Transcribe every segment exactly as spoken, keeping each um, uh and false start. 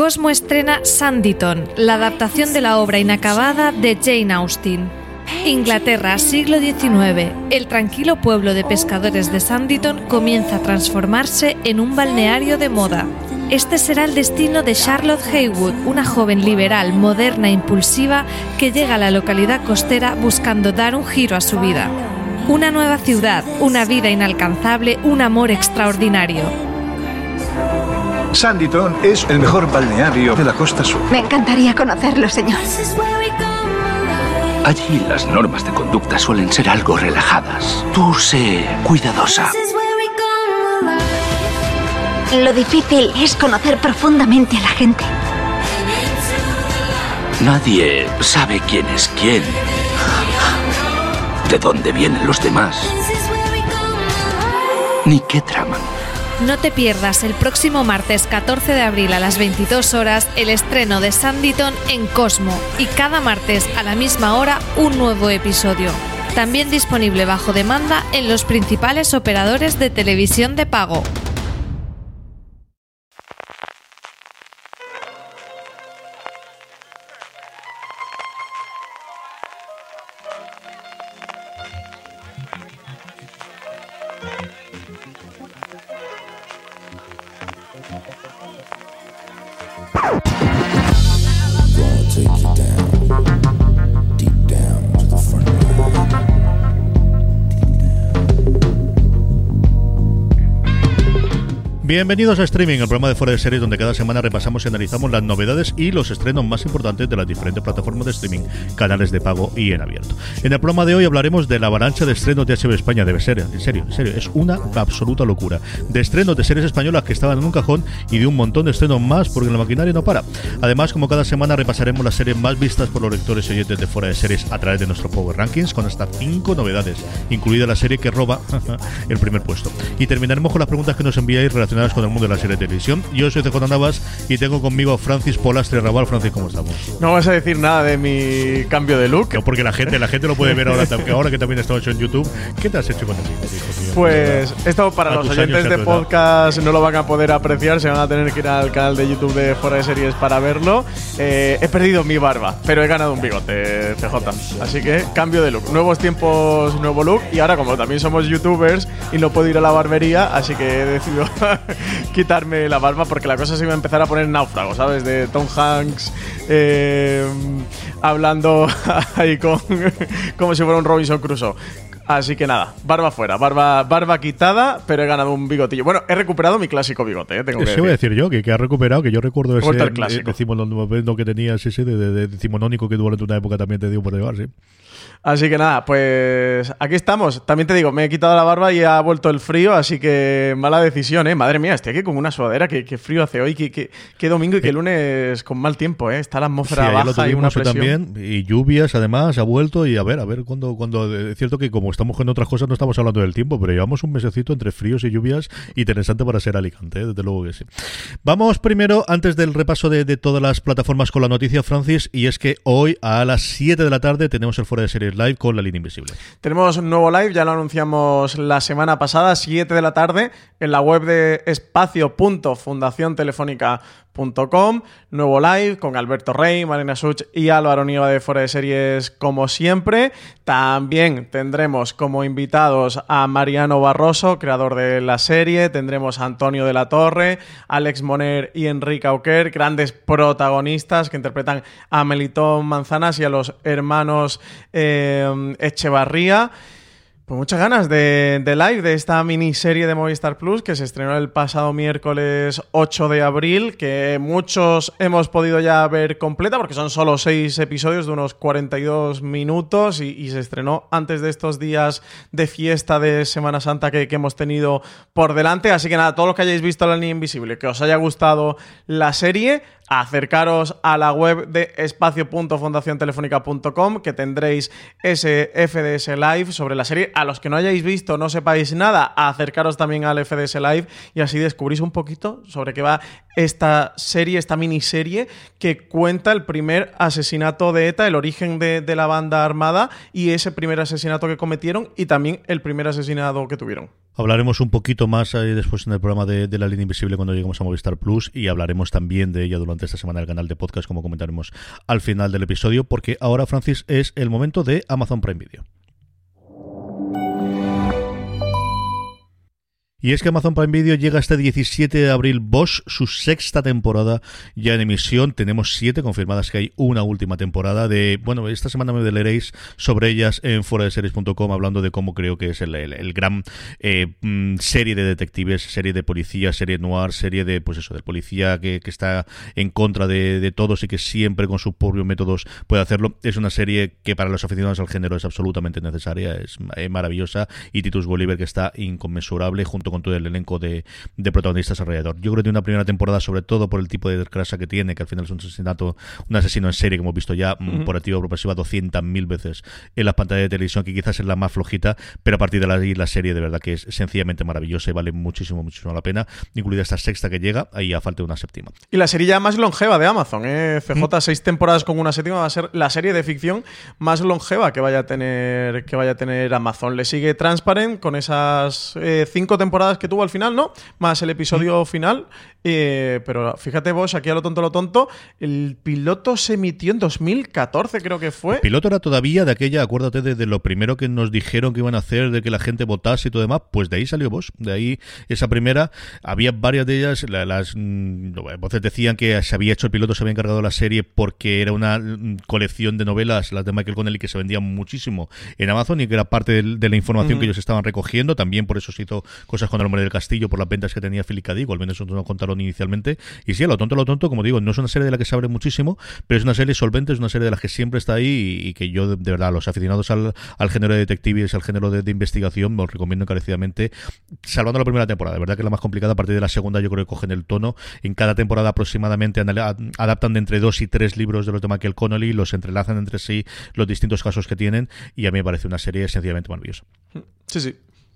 Cosmo estrena Sanditon, la adaptación de la obra inacabada de Jane Austen. Inglaterra, siglo diecinueve. El tranquilo pueblo de pescadores de Sanditon comienza a transformarse en un balneario de moda. Este será el destino de Charlotte Haywood, una joven liberal, moderna e impulsiva que llega a la localidad costera buscando dar un giro a su vida. Una nueva ciudad, una vida inalcanzable, un amor extraordinario. Sanditon es el mejor balneario de la costa sur. Me encantaría conocerlo, señor. Allí las normas de conducta suelen ser algo relajadas. Tú sé cuidadosa. Lo difícil es conocer profundamente a la gente. Nadie sabe quién es quién. De dónde vienen los demás. Ni qué traman. No te pierdas el próximo martes catorce de abril a las veintidós horas el estreno de Sanditon en Cosmo y cada martes a la misma hora un nuevo episodio. También disponible bajo demanda en los principales operadores de televisión de pago. Bienvenidos a Streaming, el programa de Fuera de Series donde cada semana repasamos y analizamos las novedades y los estrenos más importantes de las diferentes plataformas de streaming, canales de pago y en abierto. En el programa de hoy hablaremos de la avalancha de estrenos de H B O España, debe ser, en serio, en serio, es una absoluta locura. De estrenos de series españolas que estaban en un cajón y de un montón de estrenos más porque la maquinaria no para. Además, como cada semana repasaremos las series más vistas por los lectores y oyentes de Fuera de Series a través de nuestro Power Rankings con hasta cinco novedades, incluida la serie que roba el primer puesto. Y terminaremos con las preguntas que nos enviáis relacionadas con el mundo de la serie de televisión. Yo soy C J Navas y tengo conmigo a Francis Polastre Raval. Francis, ¿cómo estamos? No vas a decir nada de mi cambio de look. No, porque la gente, la gente lo puede ver ahora, ahora que también está hecho en YouTube. ¿Qué te has hecho con el mismo? Pues esto para los oyentes de podcast no lo van a poder apreciar, se van a tener que ir al canal de YouTube de Fuera de Series para verlo. Eh, he perdido mi barba, pero he ganado un bigote, C J. Así que cambio de look. Nuevos tiempos, nuevo look. Y ahora, como también somos youtubers y no puedo ir a la barbería, así que he decidido quitarme la barba porque la cosa se iba a empezar a poner náufrago, ¿sabes? De Tom Hanks eh, hablando ahí con como si fuera un Robinson Crusoe. Así que nada, barba fuera, barba barba quitada, pero he ganado un bigotillo. Bueno, he recuperado mi clásico bigote, ¿eh? Tengo que Eso decir. voy a decir yo, que, que ha recuperado, que yo recuerdo ese el clásico. decimonónico que tenías, ese de, de, de decimonónico que durante una época también te dio por llevar, sí. Así que nada, pues aquí estamos. También te digo, me he quitado la barba y ha vuelto el frío, así que mala decisión, ¿eh? Madre mía, estoy aquí con una sudadera. Qué, qué frío hace hoy, qué, qué, qué domingo y qué lunes con mal tiempo, ¿eh? Está la atmósfera sí, baja y una presión. También, y lluvias, además, ha vuelto y a ver, a ver, cuando, cuando es cierto que como estamos con otras cosas no estamos hablando del tiempo, pero llevamos un mesecito entre fríos y lluvias interesante para ser Alicante, ¿eh? Desde luego que sí. Vamos primero, antes del repaso de, de todas las plataformas con la noticia, Francis, y es que hoy a las siete de la tarde tenemos el Fuera de Series Live con La Línea Invisible. Tenemos un nuevo live, ya lo anunciamos la semana pasada, siete de la tarde, en la web de espacio punto fundación telefónica punto com. Nuevo live con Alberto Rey, Marina Such y Álvaro Nieva de Fuera de Series, como siempre. También tendremos como invitados a Mariano Barroso, creador de la serie. Tendremos a Antonio de la Torre, Alex Moner y Enrique Auquer, grandes protagonistas que interpretan a Melitón Manzanas y a los hermanos eh, Echevarría. Pues muchas ganas de, de live de esta miniserie de Movistar Plus que se estrenó el pasado miércoles ocho de abril, que muchos hemos podido ya ver completa porque son solo seis episodios de unos cuarenta y dos minutos y, y se estrenó antes de estos días de fiesta de Semana Santa que, que hemos tenido por delante. Así que nada, todos los que hayáis visto La Línea Invisible, que os haya gustado la serie, acercaros a la web de espacio punto fundación telefónica punto com, que tendréis ese F D S Live sobre la serie. A los que no hayáis visto, no sepáis nada, acercaros también al F D S Live y así descubrís un poquito sobre qué va esta serie, esta miniserie que cuenta el primer asesinato de ETA, el origen de, de la banda armada y ese primer asesinato que cometieron y también el primer asesinato que tuvieron. Hablaremos un poquito más eh, después en el programa de, de La Línea Invisible cuando lleguemos a Movistar Plus, y hablaremos también de ella durante esta semana en el canal de podcast, como comentaremos al final del episodio, porque ahora, Francis, es el momento de Amazon Prime Video. Y es que Amazon Prime Video llega este diecisiete de abril Bosch, su sexta temporada ya en emisión. Tenemos siete confirmadas, que hay una última temporada de... Bueno, esta semana me leeréis sobre ellas en fuera de series punto com, hablando de cómo creo que es el, el, el gran eh, serie de detectives, serie de policía, serie noir, serie de, pues eso, del policía que, que está en contra de, de todos y que siempre con sus propios métodos puede hacerlo. Es una serie que para los aficionados al género es absolutamente necesaria, es, es maravillosa, y Titus Welliver, que está inconmensurable, junto con todo el elenco de, de protagonistas alrededor. Yo creo que tiene una primera temporada, sobre todo por el tipo de desgrasa que tiene, que al final es un asesinato, un asesino en serie que hemos visto ya uh-huh. por activa o por pasiva doscientas mil veces en las pantallas de televisión, que quizás es la más flojita, pero a partir de ahí la serie de verdad que es sencillamente maravillosa y vale muchísimo, muchísimo la pena, incluida esta sexta que llega, ahí a falta de una séptima. Y la serie ya más longeva de Amazon, ¿eh? C J, uh-huh. seis temporadas con una séptima, va a ser la serie de ficción más longeva que vaya a tener, que vaya a tener Amazon. Le sigue Transparent con esas eh, cinco temporadas que tuvo al final, ¿no? Más el episodio final. Eh, pero fíjate vos, aquí a lo tonto, lo tonto, el piloto se emitió en dos mil catorce, creo que fue. El piloto era todavía de aquella, acuérdate de, de lo primero que nos dijeron que iban a hacer, de que la gente votase y todo demás, pues de ahí salió vos, de ahí esa primera. Había varias de ellas, la, las mmm, voces decían que se había hecho el piloto, se había encargado la serie porque era una mmm, colección de novelas, las de Michael Connelly, que se vendían muchísimo en Amazon y que era parte de, de la información uh-huh. que ellos estaban recogiendo. También por eso se hizo cosas con El Hombre del Castillo, por las ventas que tenía Philip K. Dick, o al menos eso nos contaron inicialmente. Y sí, a lo tonto, a lo tonto, como digo, no es una serie de la que se abre muchísimo, pero es una serie solvente, es una serie de las que siempre está ahí, y, y que yo, de, de verdad, los aficionados al, al género de detectives, al género de, de investigación, me os recomiendo encarecidamente, salvando la primera temporada. De verdad que es la más complicada. A partir de la segunda yo creo que cogen el tono. En cada temporada aproximadamente adaptan de entre dos y tres libros de los de Michael Connelly, los entrelazan entre sí, los distintos casos que tienen, y a mí me parece una serie sencillamente maravillosa. Sí, sí.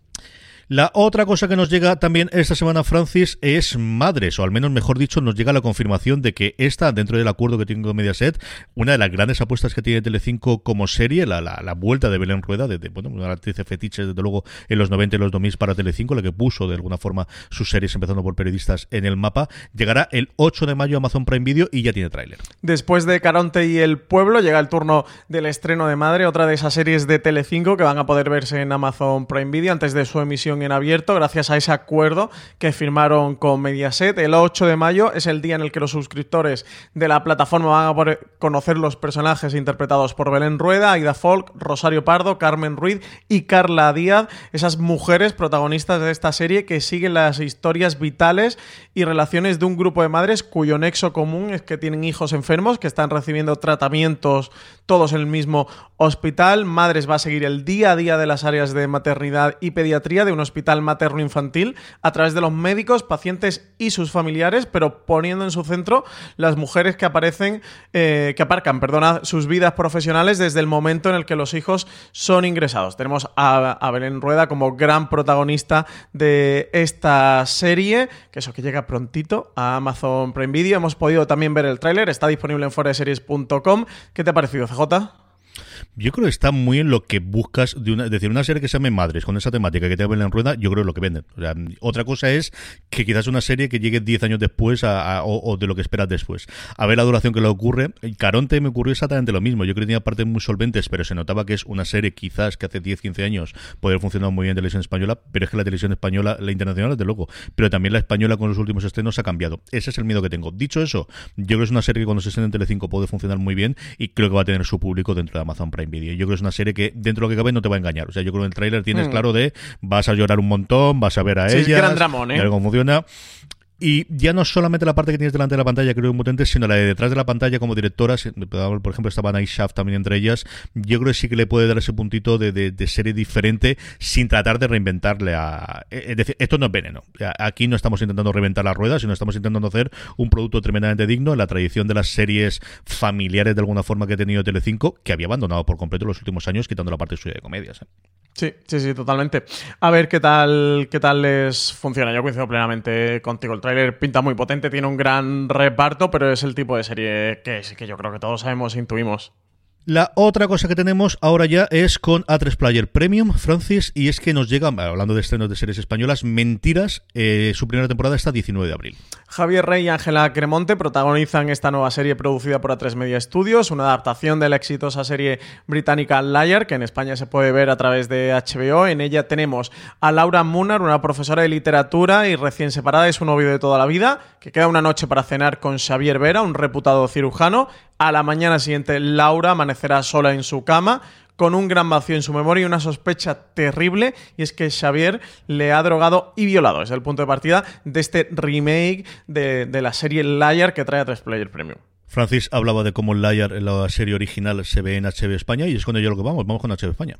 La otra cosa que nos llega también esta semana, Francis, es Madres, o al menos, mejor dicho, nos llega la confirmación de que esta, dentro del acuerdo que tiene con Mediaset, una de las grandes apuestas que tiene Telecinco como serie, la, la, la vuelta de Belén Rueda, de, de bueno, una actriz de fetiches, desde luego, en los noventa y los dos mil para Telecinco, la que puso de alguna forma sus series, empezando por periodistas, en el mapa, llegará el ocho de mayo a Amazon Prime Video y ya tiene tráiler. Después de Caronte y El Pueblo, llega el turno del estreno de Madre, otra de esas series de Telecinco que van a poder verse en Amazon Prime Video antes de su emisión en abierto, gracias a ese acuerdo que firmaron con Mediaset. El ocho de mayo es el día en el que los suscriptores de la plataforma van a poder conocer los personajes interpretados por Belén Rueda, Aida Folk, Rosario Pardo, Carmen Ruiz y Carla Díaz, esas mujeres protagonistas de esta serie que siguen las historias vitales y relaciones de un grupo de madres cuyo nexo común es que tienen hijos enfermos que están recibiendo tratamientos todos en el mismo hospital. Madres va a seguir el día a día de las áreas de maternidad y pediatría de un hospital materno-infantil a través de los médicos, pacientes y sus familiares, pero poniendo en su centro las mujeres que aparecen, eh, que aparcan, perdona, sus vidas profesionales desde el momento en el que los hijos son ingresados. Tenemos a, a Belén Rueda como gran protagonista de esta serie, que eso que llega prontito a Amazon Prime Video. Hemos podido también ver el tráiler, está disponible en fuera de series punto com. ¿Qué te ha parecido, C J? Yo creo que está muy en lo que buscas de una, es decir, una serie que se llame Madres con esa temática que te Belén Rueda, yo creo que es lo que venden. O sea, otra cosa es que quizás una serie que llegue diez años después a, a, o, o de lo que esperas después. A ver la duración que le ocurre. Caronte me ocurrió exactamente lo mismo. Yo creo que tenía partes muy solventes, pero se notaba que es una serie quizás que hace diez, quince años podría funcionar muy bien en televisión española, pero es que la televisión española, la internacional desde luego, pero también la española con los últimos estrenos ha cambiado. Ese es el miedo que tengo. Dicho eso, yo creo que es una serie que cuando se estrene en Telecinco puede funcionar muy bien y creo que va a tener su público dentro de Amazon Prime Video. Yo creo que es una serie que dentro de lo que cabe no te va a engañar. O sea, yo creo que en el tráiler tienes mm. claro de vas a llorar un montón, vas a ver a sí, ellas, es gran dramón, ¿eh? y cómo funciona. Y ya no solamente la parte que tienes delante de la pantalla, creo que es muy potente, sino la de detrás de la pantalla como directoras. Por ejemplo, estaba Night Shaft también entre ellas. Yo creo que sí que le puede dar ese puntito de, de, de serie diferente sin tratar de reinventarle a... Es decir, esto no es veneno. Aquí no estamos intentando reinventar la rueda, sino estamos intentando hacer un producto tremendamente digno en la tradición de las series familiares de alguna forma que ha tenido Telecinco, que había abandonado por completo en los últimos años, quitando la parte suya de comedias. ¿eh? Sí, sí, sí, totalmente. A ver qué tal, qué tal les funciona. Yo coincido plenamente contigo. El tráiler pinta muy potente, tiene un gran reparto, pero es el tipo de serie que, que yo creo que todos sabemos e intuimos. La otra cosa que tenemos ahora ya es con A tres Player Premium, Francis, y es que nos llega, hablando de estrenos de series españolas, Mentiras, eh, su primera temporada está diecinueve de abril. Javier Rey y Ángela Cremonte protagonizan esta nueva serie producida por A tres Media Studios, una adaptación de la exitosa serie británica Liar, que en España se puede ver a través de H B O. En ella tenemos a Laura Munar, una profesora de literatura y recién separada de su novio de toda la vida, que queda una noche para cenar con Xavier Vera, un reputado cirujano. A la mañana siguiente, Laura amanecerá sola en su cama, con un gran vacío en su memoria y una sospecha terrible, y es que Xavier le ha drogado y violado. Es el punto de partida de este remake de, de la serie Liar que trae a tres Player Premium. Francis hablaba de cómo Liar, la serie original, se ve en H B O España, y es con ello lo que vamos, vamos con H B O España.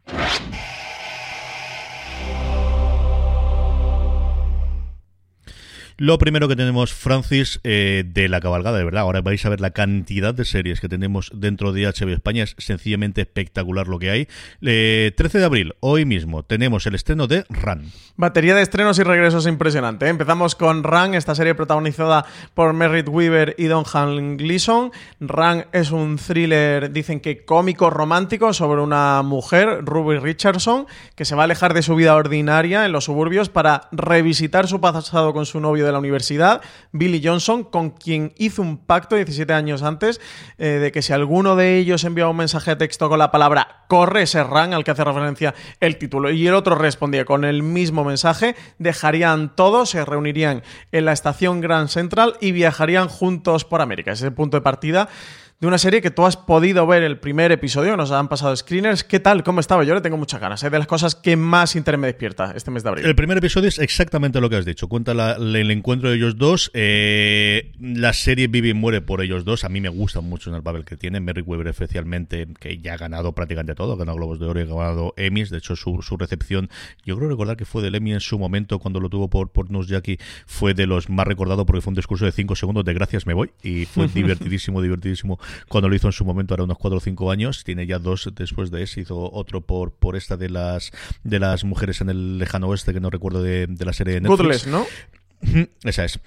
Lo primero que tenemos, Francis, eh, de la cabalgada, de verdad, ahora vais a ver la cantidad de series que tenemos dentro de H B O España, es sencillamente espectacular lo que hay. Eh, trece de abril, hoy mismo, tenemos el estreno de Run. Batería de estrenos y regresos impresionante, ¿eh? Empezamos con Run, esta serie protagonizada por Merritt Wever y Domhnall Gleeson. Run es un thriller, dicen que cómico romántico, sobre una mujer, Ruby Richardson, que se va a alejar de su vida ordinaria en los suburbios para revisitar su pasado con su novio de la universidad, Billy Johnson, con quien hizo un pacto diecisiete años antes eh, de que si alguno de ellos enviaba un mensaje de texto con la palabra corre, ese Run al que hace referencia el título, y el otro respondía con el mismo mensaje, dejarían todo, se reunirían en la estación Grand Central y viajarían juntos por América. Ese es el punto de partida de una serie que tú has podido ver el primer episodio, nos han pasado screeners. ¿Qué tal? ¿Cómo estaba? Yo le tengo muchas ganas, es ¿eh? de las cosas que más interés me despierta este mes de abril. El primer episodio es exactamente lo que has dicho, cuenta la, la, el encuentro de ellos dos, eh, la serie vive y muere por ellos dos. A mí me gusta mucho en el papel que tiene Merritt Wever, especialmente, que ya ha ganado prácticamente todo, ha ganado Globos de Oro y ha ganado Emmys. De hecho, su, su recepción, yo creo recordar que fue del Emmy en su momento, cuando lo tuvo por, por Newsjackie, fue de los más recordados porque fue un discurso de cinco segundos de gracias, me voy, y fue divertidísimo, divertidísimo cuando lo hizo en su momento, ahora unos cuatro o cinco años. Tiene ya dos después de ese, hizo otro por, por esta de las de las mujeres en el lejano oeste, que no recuerdo de, de la serie de Netflix. Goodless, ¿no? Esa es.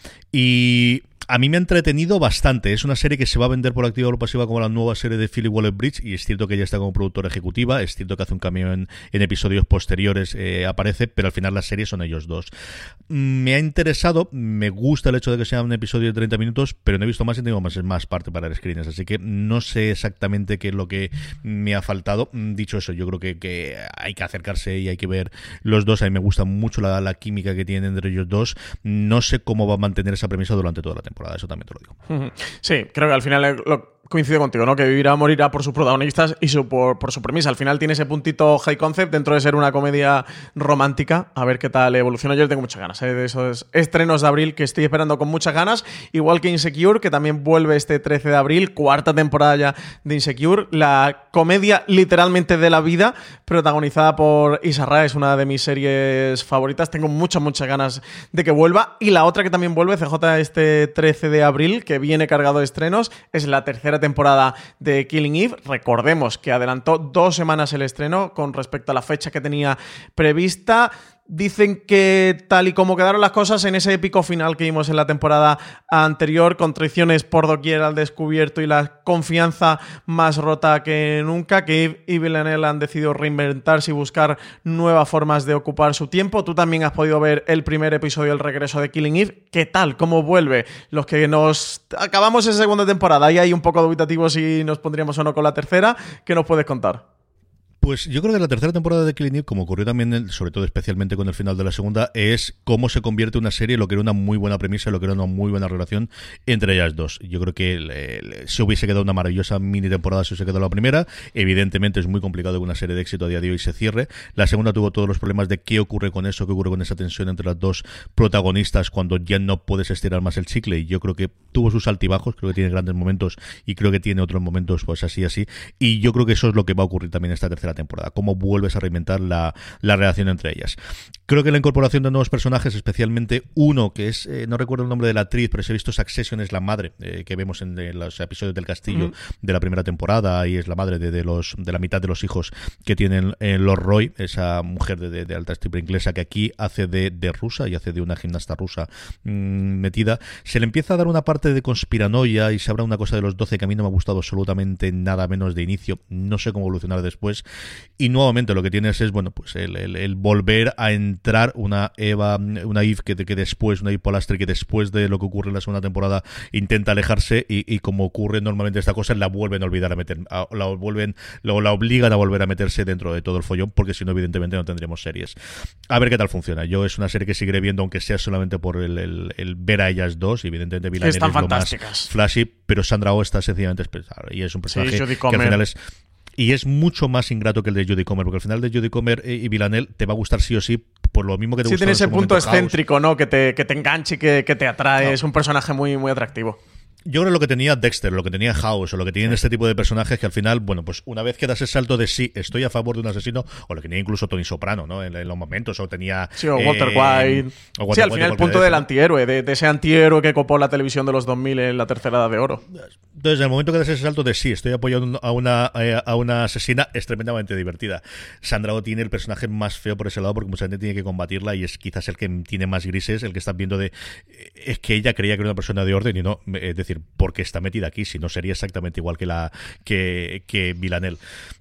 Y a mí me ha entretenido bastante. Es una serie que se va a vender por activa o por pasiva como la nueva serie de Phoebe Waller-Bridge, y es cierto que ella está como productora ejecutiva, es cierto que hace un cameo en, en episodios posteriores, eh, aparece, pero al final la serie son ellos dos. Me ha interesado, me gusta el hecho de que sea un episodio de treinta minutos, pero no he visto más y tengo más, más parte para el screeners, así que no sé exactamente qué es lo que me ha faltado. Dicho eso, yo creo que, que hay que acercarse y hay que ver los dos. A mí me gusta mucho la, la química que tienen entre ellos dos. No sé cómo va a mantener esa premisa durante toda la temporada, eso también te lo digo. Sí, creo que al final lo coincido contigo, ¿no? Que vivirá o morirá por sus protagonistas y su, por, por su premisa. Al final tiene ese puntito high concept dentro de ser una comedia romántica. A ver qué tal evoluciona. Yo le tengo muchas ganas, ¿eh? De esos estrenos de abril que estoy esperando con muchas ganas. Igual que Insecure, que también vuelve este trece de abril, cuarta temporada ya de Insecure. La comedia literalmente de la vida, protagonizada por Issa Rae, es una de mis series favoritas. Tengo muchas, muchas ganas de que vuelva. Y la otra que también vuelve, C J, este trece de abril, que viene cargado de estrenos, es la tercera temporada de Killing Eve. Recordemos que adelantó dos semanas el estreno con respecto a la fecha que tenía prevista. Dicen que tal y como quedaron las cosas en ese épico final que vimos en la temporada anterior, con traiciones por doquier al descubierto y la confianza más rota que nunca, que Eve y Villanelle han decidido reinventarse y buscar nuevas formas de ocupar su tiempo. Tú también has podido ver el primer episodio, el regreso de Killing Eve. ¿Qué tal? ¿Cómo vuelve? Los que nos acabamos esa segunda temporada y hay un poco dubitativos si nos pondríamos o no con la tercera, ¿qué nos puedes contar? Pues yo creo que la tercera temporada de Killing Eve, como ocurrió también, sobre todo especialmente con el final de la segunda, es cómo se convierte una serie en lo que era una muy buena premisa, lo que era una muy buena relación entre ellas dos. Yo creo que le, le, se hubiese quedado una maravillosa mini temporada si hubiese quedado la primera. Evidentemente es muy complicado que una serie de éxito a día de hoy se cierre. La segunda tuvo todos los problemas de qué ocurre con eso, qué ocurre con esa tensión entre las dos protagonistas cuando ya no puedes estirar más el chicle, y yo creo que tuvo sus altibajos, creo que tiene grandes momentos y creo que tiene otros momentos pues así, así, y yo creo que eso es lo que va a ocurrir también esta tercera la temporada, cómo vuelves a reinventar la, la relación entre ellas. Creo que la incorporación de nuevos personajes, especialmente uno que es, eh, no recuerdo el nombre de la actriz, pero si he visto Succession, es la madre eh, que vemos en, en los episodios del castillo mm. de la primera temporada, y es la madre de, de los de la mitad de los hijos que tienen eh, los Roy, esa mujer de, de, de alta estirpe inglesa que aquí hace de, de rusa y hace de una gimnasta rusa mmm, metida. Se le empieza a dar una parte de conspiranoia y se habla una cosa de los doce que a mí no me ha gustado absolutamente nada menos de inicio. No sé cómo evolucionar después. Y nuevamente lo que tienes es, bueno, pues el, el, el volver a entrar una Eva, una Eve que, que después, una Eve Polastri que después de lo que ocurre en la segunda temporada intenta alejarse y, y como ocurre normalmente esta cosa, la vuelven a olvidar a meter, a, la vuelven, lo, la obligan a volver a meterse dentro de todo el follón, porque si no, evidentemente no tendremos series. A ver qué tal funciona. Yo es una serie que seguiré viendo, aunque sea solamente por el, el, el ver a ellas dos. Evidentemente Villanelle están es lo fantásticas, más flashy, pero Sandra Oh está sencillamente especial y es un personaje sí, que al final es... Y es mucho más ingrato que el de Jodie Comer, porque al final de Jodie Comer y Villanelle te va a gustar sí o sí, por lo mismo que te sí, gusta. Sí, tiene ese punto momento, excéntrico, House. ¿no? Que te, que te enganche, que, que te atrae. No. Es un personaje muy, muy atractivo. Yo creo que lo que tenía Dexter, lo que tenía House, o lo que tienen este tipo de personajes que al final, bueno, pues una vez que das el salto de sí, estoy a favor de un asesino, o lo que tenía incluso Tony Soprano, ¿no? En, en los momentos, o tenía... Sí, o Walter eh, White. O Walter sí, al White, final el punto del antihéroe, de, de ese antihéroe que copó la televisión de los dos mil en la tercera edad de oro. Entonces, en el momento que das ese salto de sí, estoy apoyando a una, a una asesina, es tremendamente divertida. Sandra Oh tiene el personaje más feo por ese lado, porque mucha gente tiene que combatirla, y es quizás el que tiene más grises, el que estás viendo de... Es que ella creía que era una persona de orden, y no, es decir, porque está metida aquí, si no sería exactamente igual que la que, que Villanelle.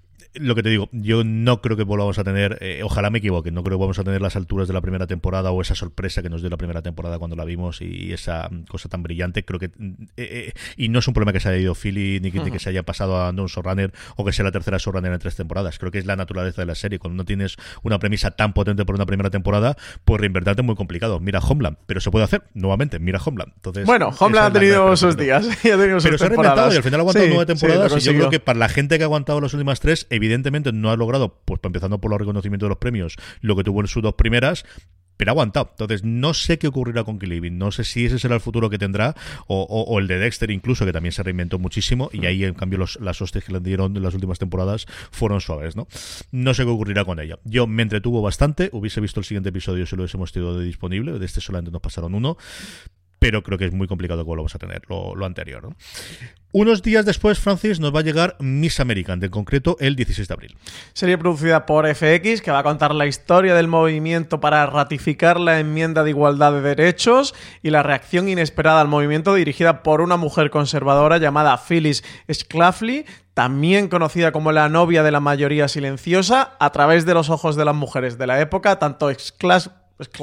Lo que te digo, yo no creo que volvamos a tener, eh, ojalá me equivoque, no creo que vamos a tener las alturas de la primera temporada o esa sorpresa que nos dio la primera temporada cuando la vimos y esa cosa tan brillante. Creo que eh, eh, y no es un problema que se haya ido Philly ni que, uh-huh. ni que se haya pasado a un showrunner o que sea la tercera showrunner en tres temporadas. Creo que es la naturaleza de la serie. Cuando no tienes una premisa tan potente por una primera temporada, pues reinvertirte es muy complicado. Mira Homeland, pero se puede hacer nuevamente, mira Homeland. Entonces, bueno, Homeland ha tenido sus días, ya ha tenido sus pero se ha reinventado y al final ha aguantado sí, nueve temporadas, sí, y yo creo que para la gente que ha aguantado las últimas tres, evidentemente no ha logrado, pues empezando por los reconocimientos de los premios, lo que tuvo en sus dos primeras, pero ha aguantado. Entonces no sé qué ocurrirá con Killing. No sé si ese será el futuro que tendrá, o, o, o el de Dexter incluso, que también se reinventó muchísimo, y ahí en cambio los, las hostias que le dieron en las últimas temporadas fueron suaves, ¿no? No sé qué ocurrirá con ella. Yo me entretuvo bastante, hubiese visto el siguiente episodio si lo hubiésemos tenido de disponible, de este solamente nos pasaron uno, pero creo que es muy complicado que volvamos a tener lo, lo anterior, ¿no? Unos días después, Francis, nos va a llegar Miss American, en concreto el dieciséis de abril. Serie producida por F X, que va a contar la historia del movimiento para ratificar la enmienda de igualdad de derechos y la reacción inesperada al movimiento, dirigida por una mujer conservadora llamada Phyllis Schlafly, también conocida como la novia de la mayoría silenciosa, a través de los ojos de las mujeres de la época, tanto Schlafly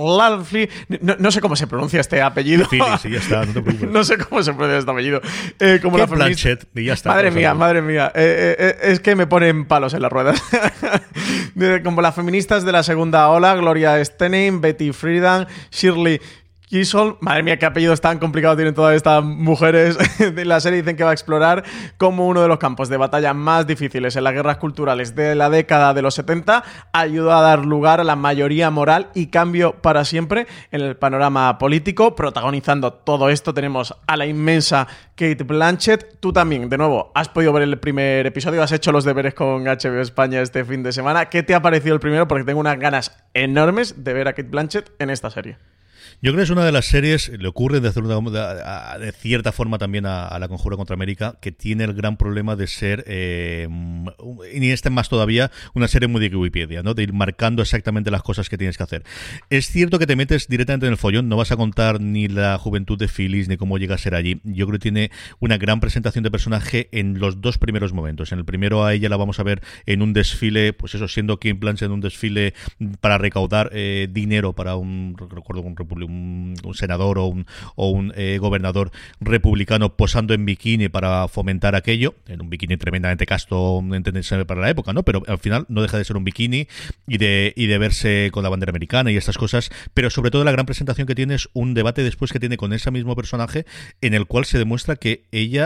No, no sé cómo se pronuncia este apellido. Sí, sí, ya está, no te preocupes. No sé cómo se pronuncia este apellido. Eh, como la feminista... Blanchett, y ya está. Madre mía, madre mía. Eh, eh, es que me ponen palos en las ruedas. Como las feministas de la segunda ola, Gloria Steinem, Betty Friedan, Shirley Kisol, madre mía, qué apellidos tan complicados tienen todas estas mujeres. De la serie dicen que va a explorar como uno de los campos de batalla más difíciles en las guerras culturales de la década de los setenta ayudó a dar lugar a la mayoría moral y cambio para siempre en el panorama político. Protagonizando todo esto tenemos a la inmensa Cate Blanchett. Tú también, de nuevo, has podido ver el primer episodio, has hecho los deberes con H B O España este fin de semana. ¿Qué te ha parecido el primero? Porque tengo unas ganas enormes de ver a Cate Blanchett en esta serie. Yo creo que es una de las series, le ocurre de, hacer una, de, de cierta forma también a, a La Conjura contra América, que tiene el gran problema de ser, eh, y este más todavía, una serie muy de Wikipedia, ¿no? De ir marcando exactamente las cosas que tienes que hacer. Es cierto que te metes directamente en el follón, no vas a contar ni la juventud de Phyllis, ni cómo llega a ser allí. Yo creo que tiene una gran presentación de personaje en los dos primeros momentos. En el primero a ella la vamos a ver en un desfile, pues eso, siendo Cate Blanchett en un desfile para recaudar eh, dinero para un, recuerdo, un republicano, Un, un senador o un, o un eh, gobernador republicano posando en bikini para fomentar aquello, en un bikini tremendamente casto, entenderse para la época, ¿no? Pero al final no deja de ser un bikini y de, y de verse con la bandera americana y estas cosas, pero sobre todo la gran presentación que tiene es un debate después que tiene con ese mismo personaje en el cual se demuestra que ella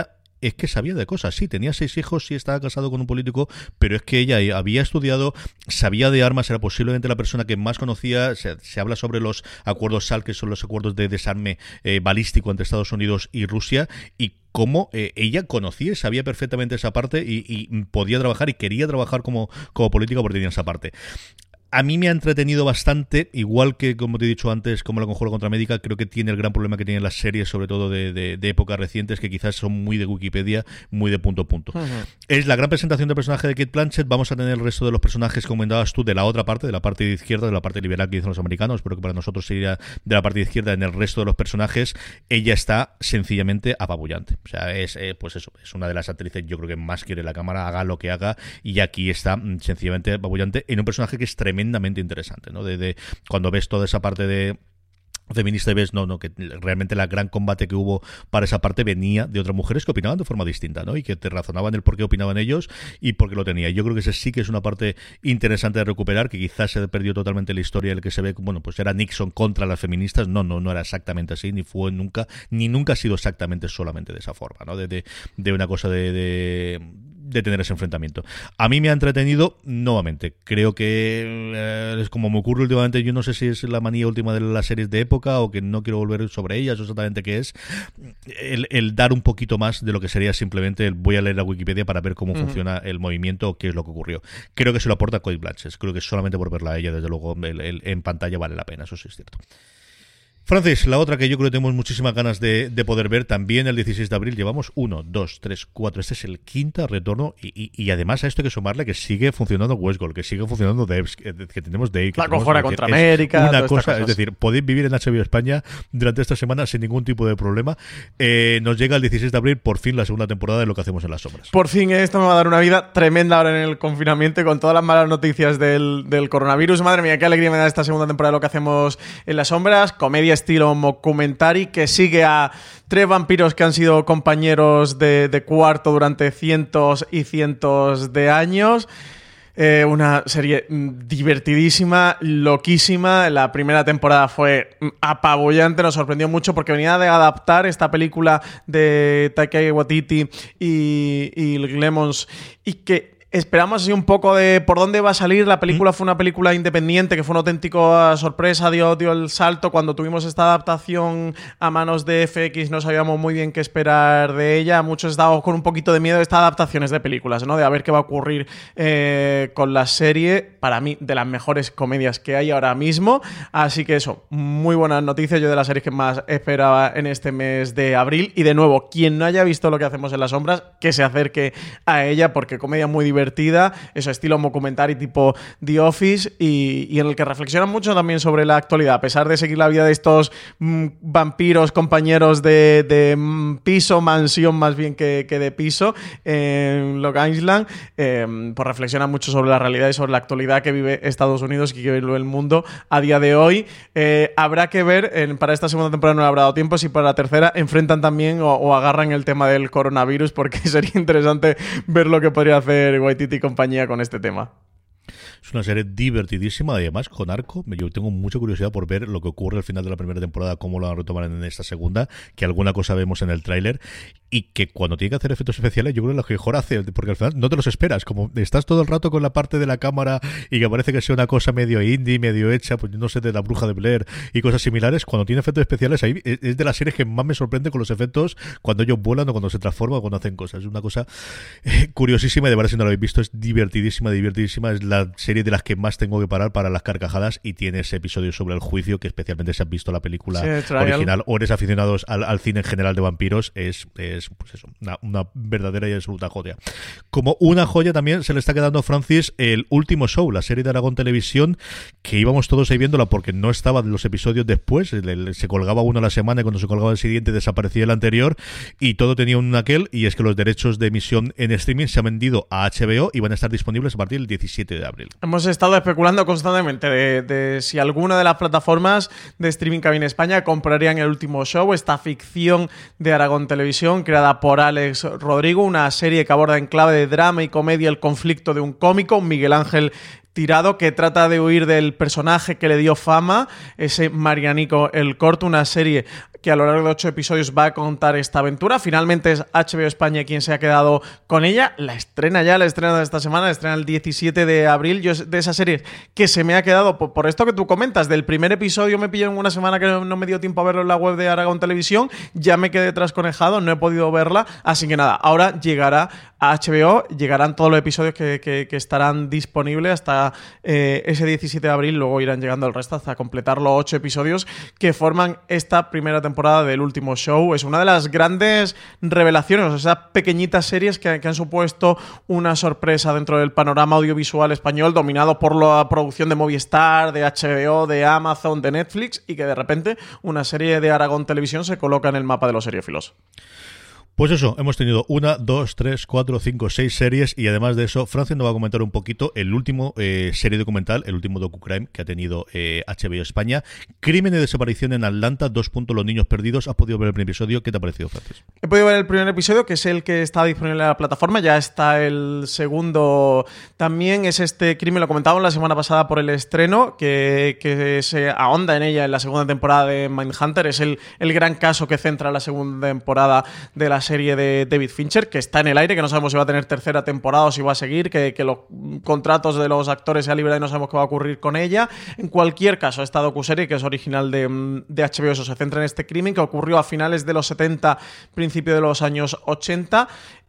es que sabía de cosas. Sí, tenía seis hijos, sí estaba casado con un político, pero es que ella había estudiado, sabía de armas, era posiblemente la persona que más conocía. Se, se habla sobre los acuerdos SALT, que son los acuerdos de desarme eh, balístico entre Estados Unidos y Rusia, y cómo eh, ella conocía y sabía perfectamente esa parte y, y podía trabajar y quería trabajar como, como política porque tenía esa parte. A mí me ha entretenido bastante, igual que, como te he dicho antes, como La Conjura contra Médica. Creo que tiene el gran problema que tienen las series, sobre todo de, de, de épocas recientes, que quizás son muy de Wikipedia, muy de punto a punto. Uh-huh. Es la gran presentación del personaje de Cate Blanchett. Vamos a tener el resto de los personajes que comentabas tú de la otra parte, de la parte de izquierda, de la parte liberal que dicen los americanos, pero que para nosotros sería de la parte de izquierda. En el resto de los personajes, ella está sencillamente apabullante. O sea, es eh, pues eso, es una de las actrices, yo creo que más quiere la cámara, haga lo que haga, y aquí está mm, sencillamente apabullante en un personaje que es tremendo tremendamente interesante, ¿no? De, de cuando ves toda esa parte de feminista y ves, no, no, que realmente la gran combate que hubo para esa parte venía de otras mujeres que opinaban de forma distinta, ¿no? Y que te razonaban el por qué opinaban ellos y por qué lo tenía. Yo creo que ese sí que es una parte interesante de recuperar, que quizás se perdió totalmente la historia, el que se ve, bueno, pues era Nixon contra las feministas. No, no, no era exactamente así, ni fue nunca, ni nunca ha sido exactamente solamente de esa forma, ¿no? De, de, de una cosa de... de de tener ese enfrentamiento. A mí me ha entretenido nuevamente. Creo que eh, es como me ocurre últimamente. Yo no sé si es la manía última de las series de época o que no quiero volver sobre ellas o exactamente qué es. El, el dar un poquito más de lo que sería simplemente el voy a leer la Wikipedia para ver cómo uh-huh. funciona el movimiento o qué es lo que ocurrió. Creo que se lo aporta Cate Blanchett. Creo que solamente por verla a ella, desde luego, el, el, en pantalla vale la pena. Eso sí es cierto. Francis, la otra que yo creo que tenemos muchísimas ganas de, de poder ver también el dieciséis de abril. Llevamos uno, dos, tres, cuatro. Este es el quinto retorno y, y, y además a esto hay que sumarle que sigue funcionando Westworld, que sigue funcionando Devs, que, que tenemos Day, que La tenemos, Conjura contra América. Una cosa, es decir, podéis vivir en H B O España durante esta semana sin ningún tipo de problema. Eh, nos llega el dieciséis de abril, por fin la segunda temporada de Lo que hacemos en las sombras. Por fin, esto me va a dar una vida tremenda ahora en el confinamiento y con todas las malas noticias del, del coronavirus. Madre mía, qué alegría me da esta segunda temporada de Lo que hacemos en las sombras. Comedia estilo Mocumentary, que sigue a tres vampiros que han sido compañeros de, de cuarto durante cientos y cientos de años. Eh, una serie divertidísima, loquísima. La primera temporada fue apabullante, nos sorprendió mucho porque venía de adaptar esta película de Taika Waititi y, y Lemons, y que esperamos así un poco de por dónde va a salir. La película fue una película independiente que fue una auténtica sorpresa, dio, dio el salto. Cuando tuvimos esta adaptación a manos de F X no sabíamos muy bien qué esperar de ella. Muchos estábamos con un poquito de miedo de estas adaptaciones de películas, ¿no? De a ver qué va a ocurrir eh, con la serie. Para mí, de las mejores comedias que hay ahora mismo. Así que eso, muy buenas noticias. Yo de las series que más esperaba en este mes de abril. Y de nuevo, quien no haya visto Lo que hacemos en las sombras, que se acerque a ella, porque comedia muy divertida. Eso, estilo Mocumentary tipo The Office, y, y en el que reflexionan mucho también sobre la actualidad, a pesar de seguir la vida de estos mm, vampiros compañeros de, de mm, piso, mansión más bien que, que de piso en Long Island. Eh, pues reflexionan mucho sobre la realidad y sobre la actualidad que vive Estados Unidos y que vive el mundo a día de hoy. Eh, habrá que ver, en, para esta segunda temporada no le habrá dado tiempo, si para la tercera enfrentan también o, o agarran el tema del coronavirus, porque sería interesante ver lo que podría hacer Waititi y compañía con este tema. Es una serie divertidísima, además con arco. Yo tengo mucha curiosidad por ver lo que ocurre al final de la primera temporada, cómo lo van a retomar en esta segunda, que alguna cosa vemos en el tráiler, y que cuando tiene que hacer efectos especiales yo creo que lo que mejor hace, porque al final no te los esperas, como estás todo el rato con la parte de la cámara y que parece que sea una cosa medio indie, medio hecha, pues no sé, de La Bruja de Blair y cosas similares. Cuando tiene efectos especiales, ahí es de las series que más me sorprende con los efectos, cuando ellos vuelan o cuando se transforman o cuando hacen cosas. Es una cosa eh, curiosísima, y de verdad, si no lo habéis visto, es divertidísima, divertidísima. Es la serie de las que más tengo que parar para las carcajadas, y tiene ese episodio sobre el juicio, que especialmente si han visto la película sí, original o eres aficionados al, al cine en general de vampiros, es, es pues eso, una, una verdadera y absoluta joya. Como una joya también se le está quedando a Francis el último show, la serie de Aragón Televisión, que íbamos todos ahí viéndola porque no estaban los episodios después, se colgaba uno a la semana y cuando se colgaba el siguiente desaparecía el anterior, y todo tenía un aquel, y es que los derechos de emisión en streaming se han vendido a H B O y van a estar disponibles a partir del diecisiete de abril. Hemos estado especulando constantemente de, de si alguna de las plataformas de streaming que hay en España comprarían el último show, esta ficción de Aragón Televisión creada por Alex Rodrigo, una serie que aborda en clave de drama y comedia el conflicto de un cómico, Miguel Ángel tirado, que trata de huir del personaje que le dio fama, ese Marianico el Corto, una serie que a lo largo de ocho episodios va a contar esta aventura. Finalmente es H B O España quien se ha quedado con ella. La estrena ya, la estrena de esta semana, la estrena el diecisiete de abril. Yo de esa serie que se me ha quedado, por, por esto que tú comentas, del primer episodio me pilló en una semana que no, no me dio tiempo a verlo en la web de Aragón Televisión, ya me quedé trasconejado, no he podido verla, así que nada, ahora llegará a H B O, llegarán todos los episodios que, que, que estarán disponibles hasta eh, ese diecisiete de abril, luego irán llegando el resto hasta completar los ocho episodios que forman esta primera temporada del último show. Es una de las grandes revelaciones, o sea, pequeñitas series que, que han supuesto una sorpresa dentro del panorama audiovisual español, dominado por la producción de Movistar, de H B O, de Amazon, de Netflix, y que de repente una serie de Aragón Televisión se coloca en el mapa de los seriéfilos. Pues eso, hemos tenido una, dos, tres, cuatro, cinco, seis series, y además de eso, Francis nos va a comentar un poquito el último eh, serie documental, el último docucrime que ha tenido eh, H B O España, Crimen y desaparición en Atlanta, dos puntos, los niños perdidos. ¿Has podido ver el primer episodio? ¿Qué te ha parecido, Francis? He podido ver el primer episodio, que es el que está disponible en la plataforma, ya está el segundo también, es este Crimen, lo comentábamos la semana pasada por el estreno, que, que se ahonda en ella en la segunda temporada de Mindhunter, es el, el gran caso que centra la segunda temporada de la serie de David Fincher, que está en el aire, que no sabemos si va a tener tercera temporada o si va a seguir, que, que los contratos de los actores se liberan y no sabemos qué va a ocurrir con ella. En cualquier caso, esta docuserie, que es original de, de H B O, eso se centra en este crimen que ocurrió a finales de los setenta, principio de los años ochenta,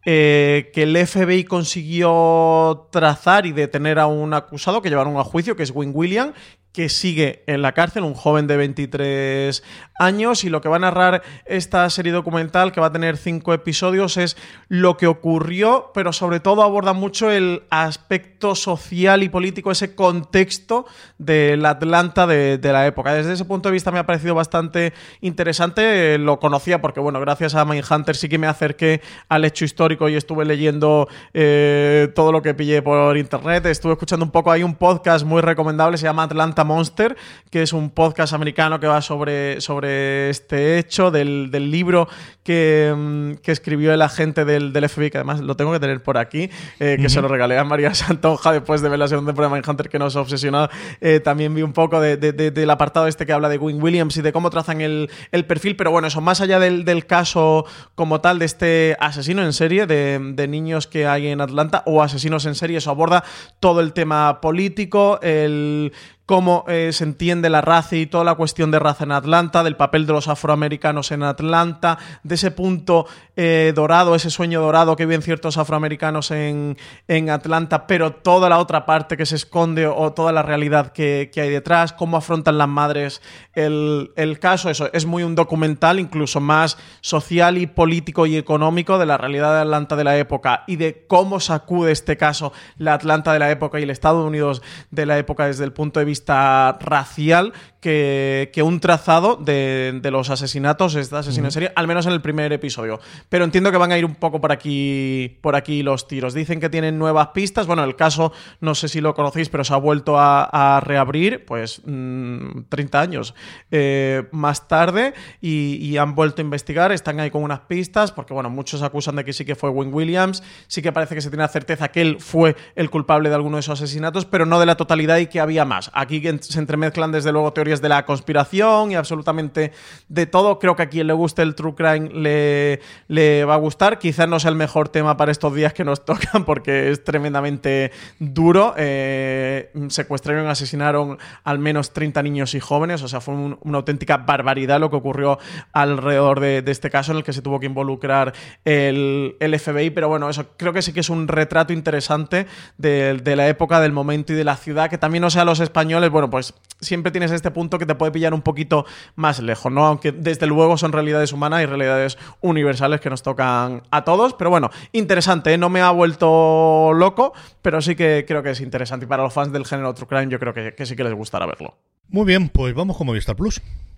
Eh, que el F B I consiguió trazar y detener a un acusado que llevaron a juicio, que es Wynne Williams, que sigue en la cárcel, un joven de veintitrés años, y lo que va a narrar esta serie documental, que va a tener cinco episodios, es lo que ocurrió, pero sobre todo aborda mucho el aspecto social y político, ese contexto de la Atlanta de, de la época. Desde ese punto de vista me ha parecido bastante interesante. Eh, lo conocía porque, bueno, gracias a Mindhunter sí que me acerqué al hecho histórico y estuve leyendo eh, todo lo que pillé por internet. Estuve escuchando un poco, hay un podcast muy recomendable, se llama Atlanta Monster, que es un podcast americano que va sobre, sobre este hecho, del, del libro que, que escribió el agente del, del F B I, que además lo tengo que tener por aquí, eh, que uh-huh. se lo regalé a María Santonja después de ver la segunda temporada de Mindhunter, que nos obsesionó. Eh, también vi un poco de, de, de, del apartado este que habla de Wynne Williams y de cómo trazan el, el perfil, pero bueno, eso, más allá del, del caso como tal de este asesino en serie de, de niños que hay en Atlanta, o asesinos en serie, eso aborda todo el tema político, el cómo eh, se entiende la raza y toda la cuestión de raza en Atlanta, del papel de los afroamericanos en Atlanta, de ese punto eh, dorado, ese sueño dorado que viven ciertos afroamericanos en, en Atlanta, pero toda la otra parte que se esconde, o toda la realidad que, que hay detrás, cómo afrontan las madres el, el caso. Eso es muy un documental, incluso más social y político y económico, de la realidad de Atlanta de la época y de cómo sacude este caso la Atlanta de la época y el Estados Unidos de la época desde el punto de vista racial, que, que un trazado de, de los asesinatos, este asesino en serie, al menos en el primer episodio. Pero entiendo que van a ir un poco por aquí, por aquí los tiros. Dicen que tienen nuevas pistas. Bueno, el caso, no sé si lo conocéis, pero se ha vuelto a, a reabrir, pues mmm, treinta años eh, más tarde, y, y han vuelto a investigar. Están ahí con unas pistas, porque bueno, muchos acusan de que sí que fue Wynne Williams, sí que parece que se tiene la certeza que él fue el culpable de alguno de esos asesinatos, pero no de la totalidad, y que había más. Aquí se entremezclan desde luego teorías de la conspiración y absolutamente de todo. Creo que a quien le guste el True Crime le, le va a gustar. Quizás no sea el mejor tema para estos días que nos tocan, porque es tremendamente duro. Eh, secuestraron y asesinaron al menos treinta niños y jóvenes, o sea, fue un, una auténtica barbaridad lo que ocurrió alrededor de, de este caso, en el que se tuvo que involucrar el, el F B I. Pero bueno, eso creo que sí que es un retrato interesante de, de la época, del momento y de la ciudad, que también, no sea los españoles, bueno, pues siempre tienes este punto que te puede pillar un poquito más lejos, ¿no? Aunque desde luego son realidades humanas y realidades universales que nos tocan a todos. Pero bueno, interesante, ¿eh? No me ha vuelto loco, pero sí que creo que es interesante, y para los fans del género True Crime yo creo que, que sí que les gustará verlo. Muy bien, pues vamos con Movistar Plus.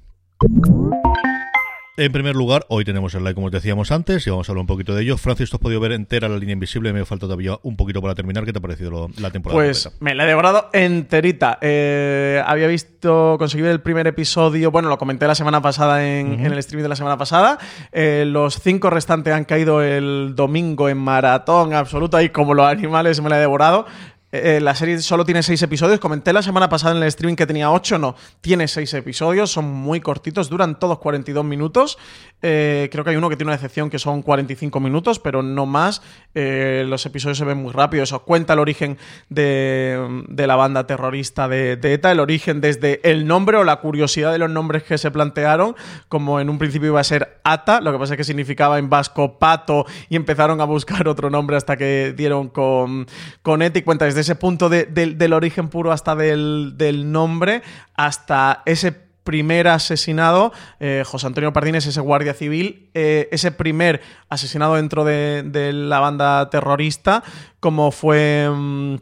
En primer lugar, hoy tenemos el live, como os decíamos antes, y vamos a hablar un poquito de ello. Francis, ¿tú has podido ver entera La Línea Invisible? Me falta todavía un poquito para terminar. ¿Qué te ha parecido lo, la temporada? Pues completa? Me la he devorado enterita. Eh, había visto, conseguí ver el primer episodio, bueno, lo comenté la semana pasada en, uh-huh. en el streaming de la semana pasada. Eh, los cinco restantes han caído el domingo en maratón absoluta, y como los animales me la he devorado. Eh, la serie solo tiene seis episodios. Comenté la semana pasada en el streaming que tenía ocho, no, tiene seis episodios, son muy cortitos, duran todos cuarenta y dos minutos. Eh, creo que hay uno que tiene una excepción que son cuarenta y cinco minutos, pero no más. Eh, los episodios se ven muy rápido. Eso cuenta el origen de, de la banda terrorista de, de ETA, el origen desde el nombre o la curiosidad de los nombres que se plantearon, como en un principio iba a ser ATA, lo que pasa es que significaba en vasco pato y empezaron a buscar otro nombre hasta que dieron con, con ETA, y cuenta desde ese punto de, de, del origen puro hasta del, del nombre hasta ese primer asesinado, eh, José Antonio Pardines, ese guardia civil, eh, ese primer asesinado dentro de, de la banda terrorista, como fue mmm,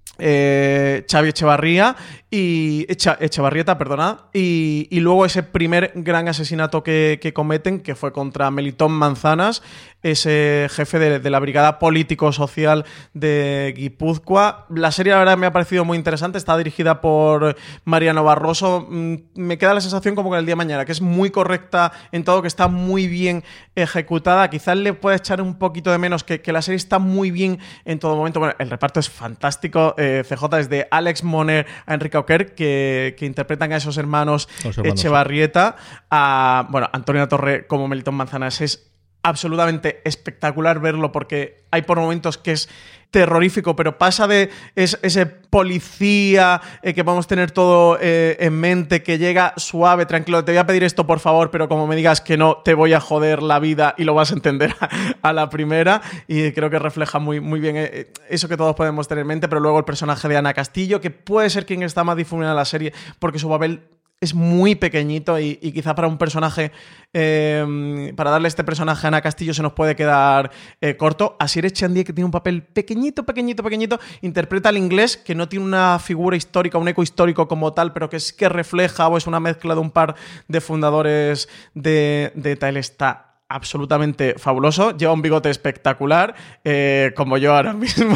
eh, Xavi Echevarría y Echa, Echevarrieta, perdona, y, y luego ese primer gran asesinato que, que cometen, que fue contra Melitón Manzanas, ese jefe de, de la brigada político-social de Guipúzcoa. La serie, la verdad, me ha parecido muy interesante. Está dirigida por Mariano Barroso. Me queda la sensación como que el día de mañana, que es muy correcta en todo, que está muy bien ejecutada. Quizás le pueda echar un poquito de menos, que, que la serie está muy bien en todo momento. Bueno, el reparto es fantástico. Eh, C J, desde Alex Moner a Enrique Auquer, que, que interpretan a esos hermanos, hermanos Echevarrieta, a, bueno, Antonio Torre como Melitón Manzanas. Es absolutamente espectacular verlo, porque hay por momentos que es terrorífico, pero pasa de es, ese policía eh, que vamos a tener todo eh, en mente, que llega suave, tranquilo, te voy a pedir esto por favor, pero como me digas que no, te voy a joder la vida y lo vas a entender a, a la primera, y creo que refleja muy, muy bien eh, eso que todos podemos tener en mente. Pero luego el personaje de Ana Castillo, que puede ser quien está más difuminada en la serie, porque su papel es muy pequeñito y, y quizá para un personaje, eh, para darle este personaje a Ana Castillo se nos puede quedar eh, corto. Asier Echandía, que tiene un papel pequeñito, pequeñito, pequeñito, interpreta al inglés, que no tiene una figura histórica, un eco histórico como tal, pero que sí que refleja o es una mezcla de un par de fundadores de, de ETA. Él está absolutamente fabuloso, lleva un bigote espectacular, eh, como yo ahora mismo,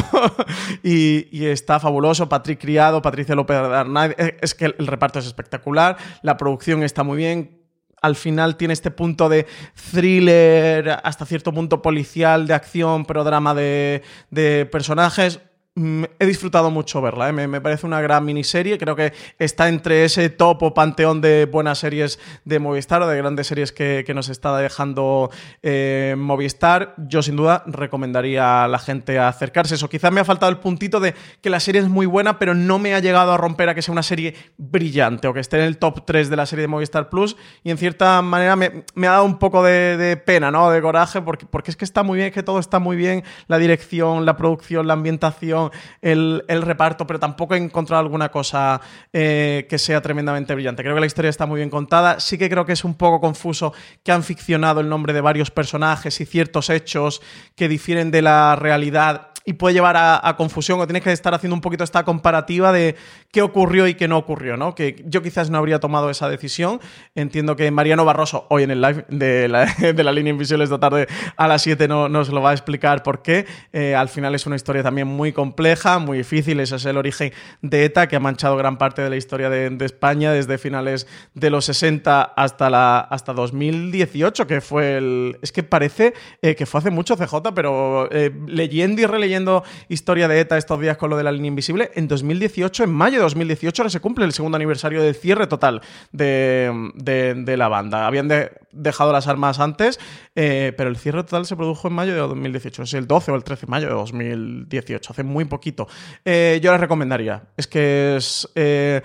y, y está fabuloso. Patrick Criado, Patricia López Arnaiz, es que el reparto es espectacular, la producción está muy bien. Al final tiene este punto de thriller, hasta cierto punto policial, de acción, pero drama de, de personajes. He disfrutado mucho verla, ¿eh? me, me parece una gran miniserie. Creo que está entre ese top o panteón de buenas series de Movistar, o de grandes series que, que nos está dejando eh, Movistar. Yo sin duda recomendaría a la gente acercarse. Eso, quizás me ha faltado el puntito de que la serie es muy buena, pero no me ha llegado a romper a que sea una serie brillante o que esté en el top tres de la serie de Movistar Plus, y en cierta manera me, me ha dado un poco de, de pena, ¿no? De coraje, porque, porque es que está muy bien, es que todo está muy bien, la dirección, la producción, la ambientación, El, el reparto, pero tampoco he encontrado alguna cosa eh, que sea tremendamente brillante. Creo que la historia está muy bien contada. Sí que creo que es un poco confuso que han ficcionado el nombre de varios personajes y ciertos hechos que difieren de la realidad, y puede llevar a, a confusión, o tienes que estar haciendo un poquito esta comparativa de qué ocurrió y qué no ocurrió, ¿no? Que yo quizás no habría tomado esa decisión. Entiendo que Mariano Barroso, hoy en el live de la, de la línea Invisible esta tarde a las siete, no, nos lo va a explicar por qué. Eh, al final es una historia también muy compleja, muy difícil. Ese es el origen de ETA, que ha manchado gran parte de la historia de, de España desde finales de los sesenta hasta, la, hasta dos mil dieciocho, que fue el... Es que parece eh, que fue hace mucho, C J, pero eh, leyendo y releyendo historia de ETA estos días con lo de la línea invisible, en dos mil dieciocho, en mayo de dos mil dieciocho, ahora se cumple el segundo aniversario del cierre total de, de, de la banda. Habían de, dejado las armas antes, eh, pero el cierre total se produjo en mayo de dos mil dieciocho. Es el doce o el trece de mayo de dos mil dieciocho, hace muy poquito. Eh, yo les recomendaría. Es que es... Eh,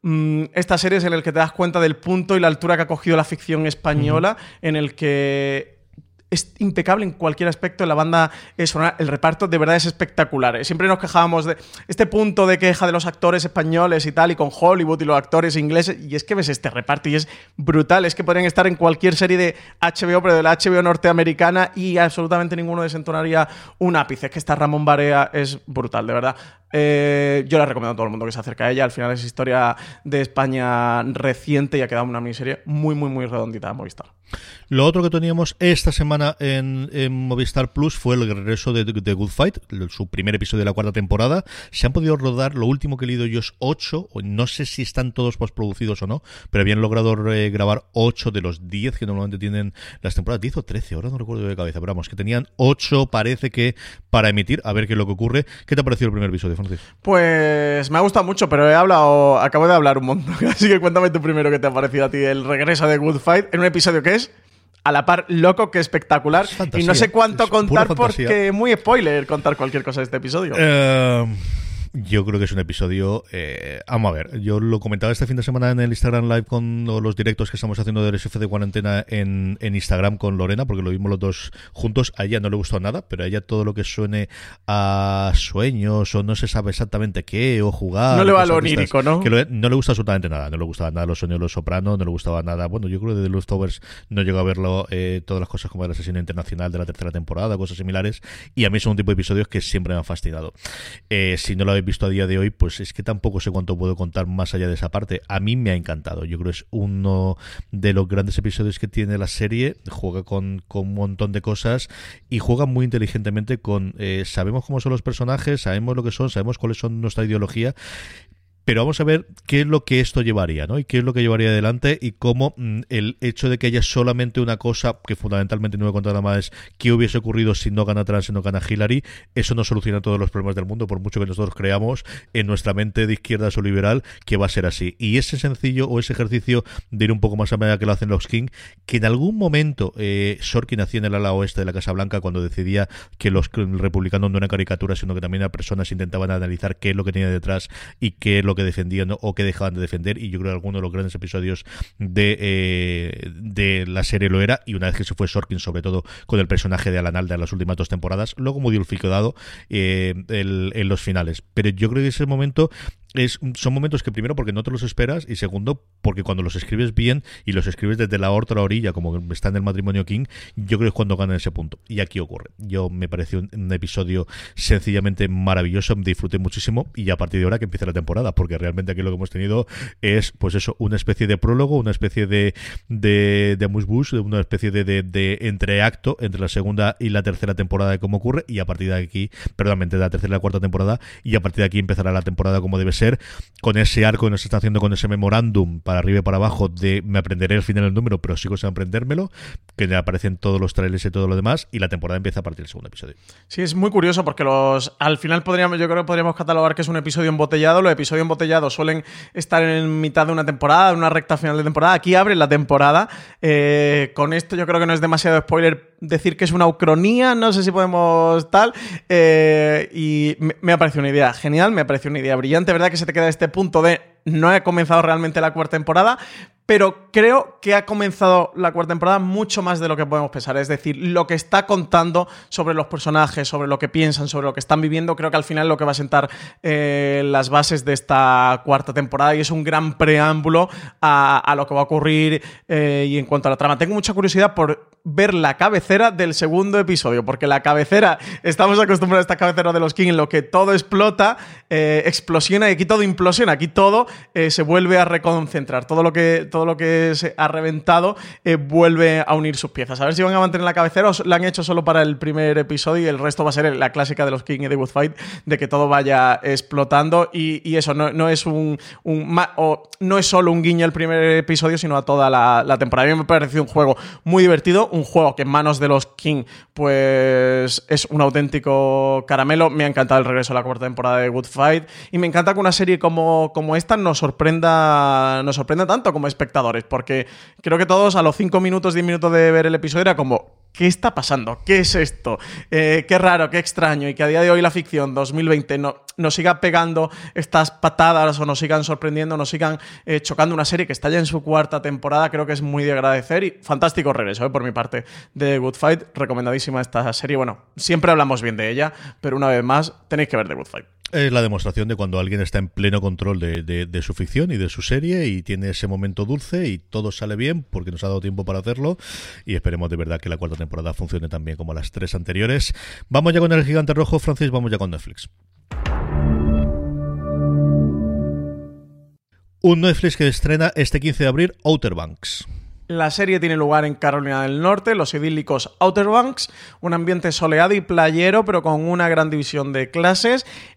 esta serie es en la que te das cuenta del punto y la altura que ha cogido la ficción española, uh-huh. en el que es impecable en cualquier aspecto. La banda sonora, el reparto de verdad es espectacular. Siempre nos quejábamos de este punto de queja de los actores españoles y tal, y con Hollywood y los actores ingleses, y es que ves este reparto y es brutal. Es que podrían estar en cualquier serie de H B O, pero de la H B O norteamericana, y absolutamente ninguno desentonaría un ápice. Es que esta Ramón Barea es brutal, de verdad. Eh, yo la recomiendo a todo el mundo que se acerque a ella. Al final es historia de España reciente y ha quedado una miniserie muy, muy, muy redondita de Movistar. Lo otro que teníamos esta semana en, en Movistar Plus fue el regreso de The Good Fight, su primer episodio de la cuarta temporada. Se han podido rodar, lo último que he leído yo es ocho, no sé si están todos postproducidos o no, pero habían logrado eh, grabar ocho de los diez que normalmente tienen las temporadas, diez o trece, ahora no recuerdo de cabeza, pero vamos, que tenían ocho, parece que para emitir, a ver qué es lo que ocurre. ¿Qué te ha parecido el primer episodio, Francis? Pues me ha gustado mucho, pero he hablado, acabo de hablar un montón, así que cuéntame tú primero qué te ha parecido a ti el regreso de Good Fight en un episodio que es a la par loco que espectacular. Fantasía. Y no sé cuánto contar porque muy spoiler contar cualquier cosa de este episodio. Uh... Yo creo que es un episodio... Eh, vamos a ver, yo lo comentaba este fin de semana en el Instagram Live con los directos que estamos haciendo del S F de cuarentena en, en Instagram con Lorena, porque lo vimos los dos juntos. A ella no le gustó nada, pero a ella todo lo que suene a sueños o no se sabe exactamente qué, o jugar... No le va lo onírico, ¿no? Que lo, no le gusta absolutamente nada. No le gustaba nada los sueños de Los Sopranos, no le gustaba nada... Bueno, yo creo que de The Leftovers no llegó a verlo eh, todas las cosas como el asesino internacional de la tercera temporada, cosas similares, y a mí son un tipo de episodios que siempre me han fascinado. Eh, si no lo habéis visto a día de hoy, pues es que tampoco sé cuánto puedo contar más allá de esa parte. A mí me ha encantado. Yo creo que es uno de los grandes episodios que tiene la serie. Juega con, con un montón de cosas y juega muy inteligentemente con... Eh, sabemos cómo son los personajes, sabemos lo que son, sabemos cuáles son nuestra ideología, pero vamos a ver qué es lo que esto llevaría, ¿no? Y qué es lo que llevaría adelante y cómo mm, el hecho de que haya solamente una cosa, que fundamentalmente no voy a contar nada más, es qué hubiese ocurrido si no gana Trump, si no gana Hillary, eso no soluciona todos los problemas del mundo, por mucho que nosotros creamos en nuestra mente de izquierdas o liberal que va a ser así. Y ese sencillo o ese ejercicio de ir un poco más a medida que lo hacen los King, que en algún momento eh, Sorkin hacía en el ala oeste de la Casa Blanca cuando decidía que los republicanos no eran caricaturas, sino que también eran personas, intentaban analizar qué es lo que tenía detrás y qué es lo que defendían o que dejaban de defender, y yo creo que alguno de los grandes episodios de, eh, de la serie lo era, y una vez que se fue Sorkin, sobre todo con el personaje de Alan Alda en las últimas dos temporadas, luego modificado eh, el, en los finales, pero yo creo que ese momento es, son momentos que primero porque no te los esperas y segundo porque cuando los escribes bien y los escribes desde la otra orilla como está en el matrimonio King, yo creo que es cuando ganan ese punto, y aquí ocurre. Yo me pareció un, un episodio sencillamente maravilloso, disfruté muchísimo, y a partir de ahora que empiece la temporada, porque realmente aquí lo que hemos tenido es pues eso, una especie de prólogo, una especie de de, de amuse-bouche, una especie de, de, de entreacto entre la segunda y la tercera temporada de cómo ocurre, y a partir de aquí, perdón, entre la tercera y la cuarta temporada, y a partir de aquí empezará la temporada como debe ser, con ese arco que nos está haciendo, con ese memorándum para arriba y para abajo de me aprenderé al final el número, pero sigo sin aprendérmelo, que me aparecen todos los trailers y todo lo demás, y la temporada empieza a partir del segundo episodio. Sí, es muy curioso porque los al final podríamos, yo creo que podríamos catalogar que es un episodio embotellado. Los episodios embotellados suelen estar en mitad de una temporada, en una recta final de temporada. Aquí abre la temporada. Eh, con esto yo creo que no es demasiado spoiler decir que es una ucronía, no sé si podemos tal, eh, y me, me ha parecido una idea genial, me ha parecido una idea brillante, ¿verdad? Que se te queda este punto de no he comenzado realmente la cuarta temporada, pero creo que ha comenzado la cuarta temporada mucho más de lo que podemos pensar. Es decir, lo que está contando sobre los personajes, sobre lo que piensan, sobre lo que están viviendo, creo que al final es lo que va a sentar eh, las bases de esta cuarta temporada, y es un gran preámbulo a, a lo que va a ocurrir. Eh, y en cuanto a la trama, tengo mucha curiosidad por ver la cabecera del segundo episodio, porque la cabecera, estamos acostumbrados a esta cabecera de los King en lo que todo explota, eh, explosiona, y aquí todo implosiona, aquí todo eh, se vuelve a reconcentrar, todo lo que todo lo que se ha reventado eh, vuelve a unir sus piezas. A ver si van a mantener la cabecera o la han hecho solo para el primer episodio y el resto va a ser la clásica de los King y de Good Fight, de que todo vaya explotando, y, y eso no, no es un, un o no es solo un guiño al primer episodio, sino a toda la, la temporada. A mí me ha parecido un juego muy divertido, un juego que en manos de los King pues es un auténtico caramelo. Me ha encantado el regreso a la cuarta temporada de Good Fight, y me encanta que una serie como, como esta nos sorprenda, nos sorprenda tanto como espectadores, porque creo que todos a los cinco minutos, diez minutos de ver el episodio era como, ¿qué está pasando? ¿Qué es esto? Eh, qué raro, qué extraño, y que a día de hoy la ficción dos mil veinte no, nos siga pegando estas patadas o nos sigan sorprendiendo, nos sigan eh, chocando una serie que está ya en su cuarta temporada, creo que es muy de agradecer, y fantástico regreso eh, por mi parte de Good Fight, recomendadísima esta serie. Bueno, siempre hablamos bien de ella, pero una vez más tenéis que ver The Good Fight. Es la demostración de cuando alguien está en pleno control de, de, de su ficción y de su serie, y tiene ese momento dulce y todo sale bien porque nos ha dado tiempo para hacerlo, y esperemos de verdad que la cuarta temporada funcione tan bien como las tres anteriores. Vamos ya con el gigante rojo, Francis, vamos ya con Netflix. Un Netflix que estrena este quince de abril, Outer Banks. La serie tiene lugar en Carolina del Norte, los idílicos Outer Banks, un ambiente soleado y playero, pero con una gran división de clases.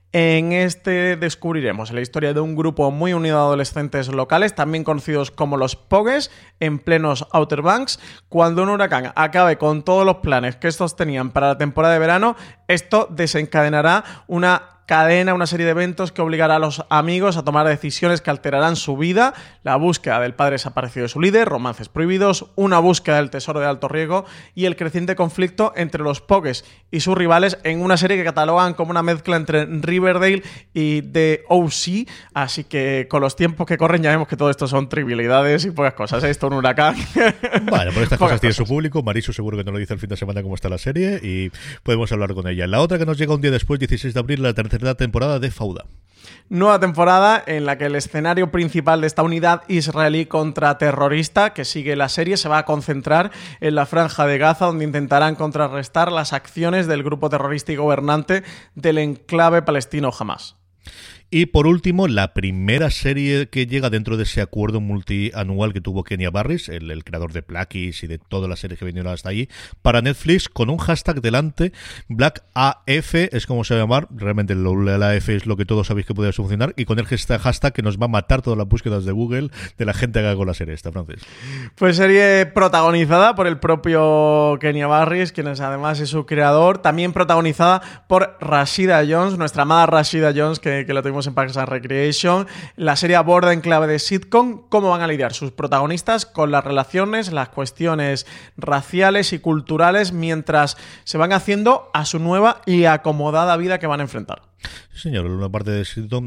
En este descubriremos la historia de un grupo muy unido de adolescentes locales, también conocidos como los Pogues, en plenos Outer Banks. Cuando un huracán acabe con todos los planes que estos tenían para la temporada de verano, esto desencadenará una cadena, una serie de eventos que obligará a los amigos a tomar decisiones que alterarán su vida: la búsqueda del padre desaparecido de su líder, romances prohibidos, una búsqueda del tesoro de alto riesgo y el creciente conflicto entre los Pogues y sus rivales, en una serie que catalogan como una mezcla entre Riverdale y The O C. Así que con los tiempos que corren ya vemos que todo esto son trivialidades y pocas cosas. Esto un huracán. Vale, por estas cosas tiene su cosas. público. Marisu seguro que no lo dice el fin de semana cómo está la serie y podemos hablar con ella. La otra que nos llega un día después, dieciséis de abril, la tercera temporada de Fauda. Nueva temporada en la que el escenario principal de esta unidad israelí contraterrorista que sigue la serie se va a concentrar en la Franja de Gaza, donde intentarán contrarrestar las acciones del grupo terrorista y gobernante del enclave palestino Hamas. Y por último, la primera serie que llega dentro de ese acuerdo multianual que tuvo Kenya Barris, el, el creador de Blackies y de todas las series que vinieron hasta allí, para Netflix, con un hashtag delante, Black A F, es como se va a llamar, realmente el A F es lo que todos sabéis que puede funcionar, y con el hashtag que nos va a matar todas las búsquedas de Google de la gente que haga con la serie esta, Francis. Pues serie protagonizada por el propio Kenya Barris, quien es, además es su creador, también protagonizada por Rashida Jones, nuestra amada Rashida Jones, que, que la tuvimos en Parks and Recreation. La serie aborda en clave de sitcom cómo van a lidiar sus protagonistas con las relaciones, las cuestiones raciales y culturales mientras se van haciendo a su nueva y acomodada vida que van a enfrentar. Sí, señor, una parte de sitcom,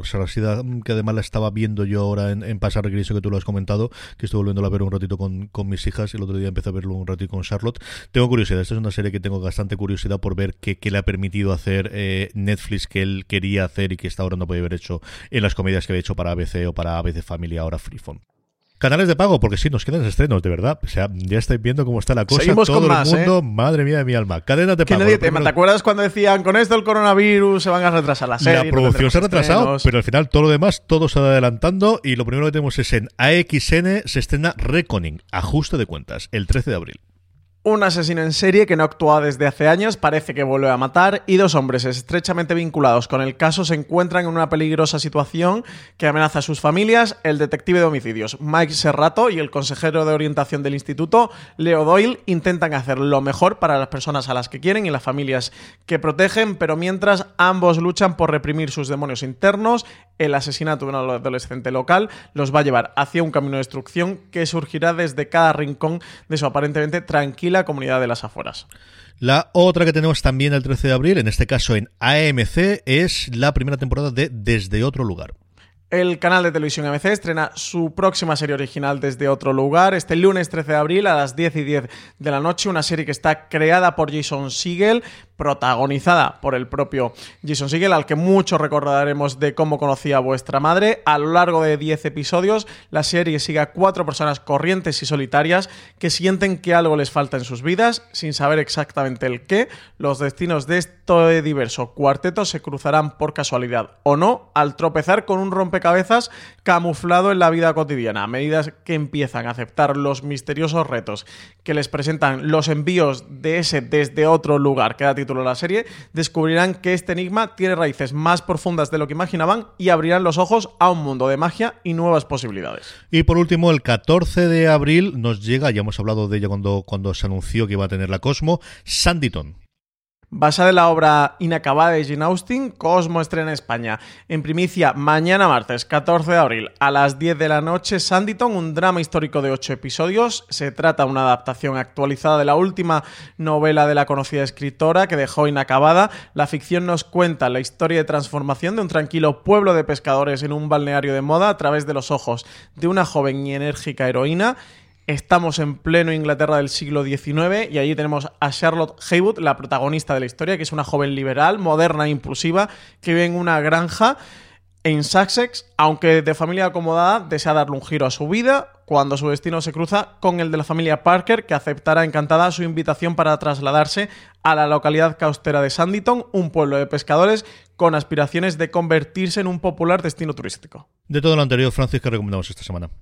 que además la estaba viendo yo ahora en, en Parks and Recreation, que tú lo has comentado, que estuve volviendo a ver un ratito con, con mis hijas, y el otro día empecé a verlo un ratito con Charlotte. Tengo curiosidad, esta es una serie que tengo bastante curiosidad por ver qué, qué le ha permitido hacer eh, Netflix, que él quería hacer y que hasta ahora no puede haber hecho en las comedias que había hecho para A B C o para A B C Family, ahora Freeform. Canales de pago, porque sí, nos quedan estrenos, de verdad. O sea, ya estáis viendo cómo está la cosa. Seguimos todo con más, el mundo, ¿eh? Madre mía de mi alma. Cadenas de Que pago. nadie te, primero... ¿Te acuerdas cuando decían con esto el coronavirus se van a retrasar la serie? La producción no se ha retrasado, estrenos. pero al final todo lo demás, todo se va adelantando, y lo primero que tenemos es en A X N se estrena Reckoning, ajuste de cuentas, el trece de abril. Un asesino en serie que no actúa desde hace años parece que vuelve a matar, y dos hombres estrechamente vinculados con el caso se encuentran en una peligrosa situación que amenaza a sus familias. El detective de homicidios Mike Serrato y el consejero de orientación del instituto Leo Doyle intentan hacer lo mejor para las personas a las que quieren y las familias que protegen, pero mientras ambos luchan por reprimir sus demonios internos, el asesinato de un adolescente local los va a llevar hacia un camino de destrucción que surgirá desde cada rincón de su aparentemente tranquila comunidad de las afueras. La otra que tenemos también el trece de abril, en este caso en A M C, es la primera temporada de Desde Otro Lugar. El canal de televisión A M C estrena su próxima serie original Desde Otro Lugar este lunes trece de abril a las diez y diez de la noche, una serie que está creada por Jason Segel, protagonizada por el propio Jason Segel, al que mucho recordaremos de Cómo conocí a vuestra madre. A lo largo de diez episodios, la serie sigue a cuatro personas corrientes y solitarias que sienten que algo les falta en sus vidas, sin saber exactamente el qué. Los destinos de este diverso cuarteto se cruzarán por casualidad o no, al tropezar con un rompecabezas camuflado en la vida cotidiana. A medida que empiezan a aceptar los misteriosos retos que les presentan los envíos de ese Desde Otro Lugar, que da título a la serie, descubrirán que este enigma tiene raíces más profundas de lo que imaginaban y abrirán los ojos a un mundo de magia y nuevas posibilidades. Y por último, el catorce de abril nos llega, ya hemos hablado de ella cuando, cuando se anunció que iba a tener la Cosmo, Sanditon. Basada en la obra inacabada de Jane Austen, Cosmo estrena en España en primicia mañana martes catorce de abril a las diez de la noche. Sanditon, un drama histórico de ocho episodios. Se trata de una adaptación actualizada de la última novela de la conocida escritora que dejó inacabada. La ficción nos cuenta la historia de transformación de un tranquilo pueblo de pescadores en un balneario de moda a través de los ojos de una joven y enérgica heroína. Estamos en pleno Inglaterra del siglo diecinueve y allí tenemos a Charlotte Haywood, la protagonista de la historia, que es una joven liberal, moderna e impulsiva, que vive en una granja en Sussex, aunque de familia acomodada, desea darle un giro a su vida cuando su destino se cruza con el de la familia Parker, que aceptará encantada su invitación para trasladarse a la localidad costera de Sanditon, un pueblo de pescadores con aspiraciones de convertirse en un popular destino turístico. De todo lo anterior, Francis, ¿qué recomendamos esta semana?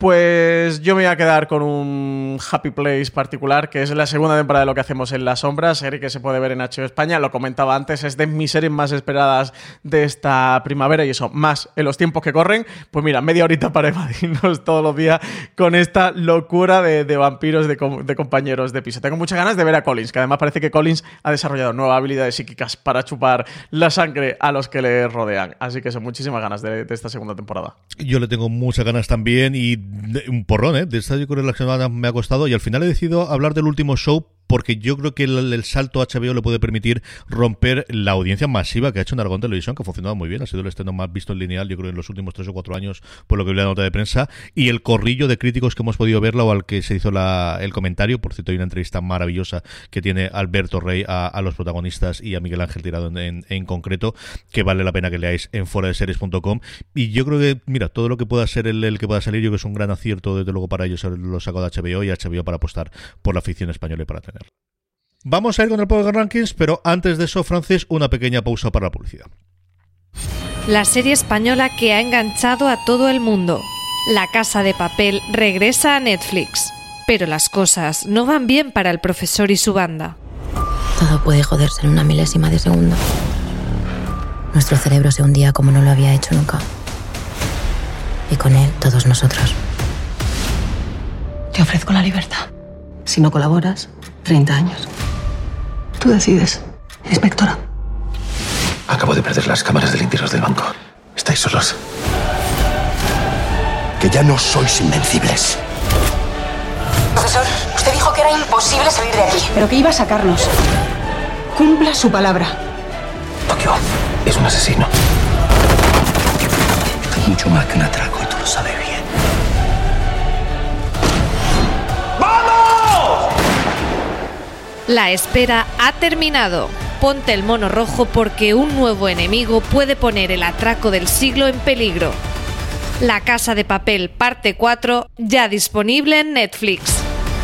Pues yo me voy a quedar con un happy place particular, que es la segunda temporada de Lo que hacemos en las sombras, serie que se puede ver en H B O España. Lo comentaba antes, es de mis series más esperadas de esta primavera y eso, más en los tiempos que corren. Pues mira, media horita para evadirnos todos los días con esta locura de, de vampiros de, com- de compañeros de piso. Tengo muchas ganas de ver a Collins, que además parece que Collins ha desarrollado nuevas habilidades psíquicas para chupar la sangre a los que le rodean. Así que son muchísimas ganas de, de esta segunda temporada. Yo le tengo muchas ganas también y un porrón, ¿eh? De esta yo creo que la semana me ha costado y al final he decidido hablar del último show porque yo creo que el, el salto a H B O le puede permitir romper la audiencia masiva que ha hecho en Aragón Televisión, que ha funcionado muy bien, ha sido el estreno más visto en lineal, yo creo, en los últimos tres o cuatro años, por lo que vi la nota de prensa, y el corrillo de críticos que hemos podido verla o al que se hizo la, el comentario. Por cierto, hay una entrevista maravillosa que tiene Alberto Rey a, a los protagonistas y a Miguel Ángel Tirado en, en, en concreto, que vale la pena que leáis en fuera de series punto com. Y yo creo que, mira, todo lo que pueda ser el, el que pueda salir, yo creo que es un gran acierto, desde luego, para ellos lo sacado de H B O y H B O para apostar por la ficción española y para tenerla. Vamos a ir con el Power Rankings, pero antes de eso, Francis, una pequeña pausa para la publicidad. La serie española que ha enganchado a todo el mundo. La Casa de Papel regresa a Netflix. Pero las cosas no van bien para el profesor y su banda. Todo puede joderse en una milésima de segundo. Nuestro cerebro se hundía como no lo había hecho nunca. Y con él, todos nosotros. Te ofrezco la libertad. Si no colaboras, treinta años. Tú decides, inspectora. Acabo de perder las cámaras de limpiaros del banco. Estáis solos. Que ya no sois invencibles. Profesor, usted dijo que era imposible salir de aquí. Pero que iba a sacarnos. Cumpla su palabra. Tokio es un asesino. Es mucho más que un atraco y tú lo sabes bien. La espera ha terminado. Ponte el mono rojo porque un nuevo enemigo puede poner el atraco del siglo en peligro. La Casa de Papel parte cuatro, ya disponible en Netflix.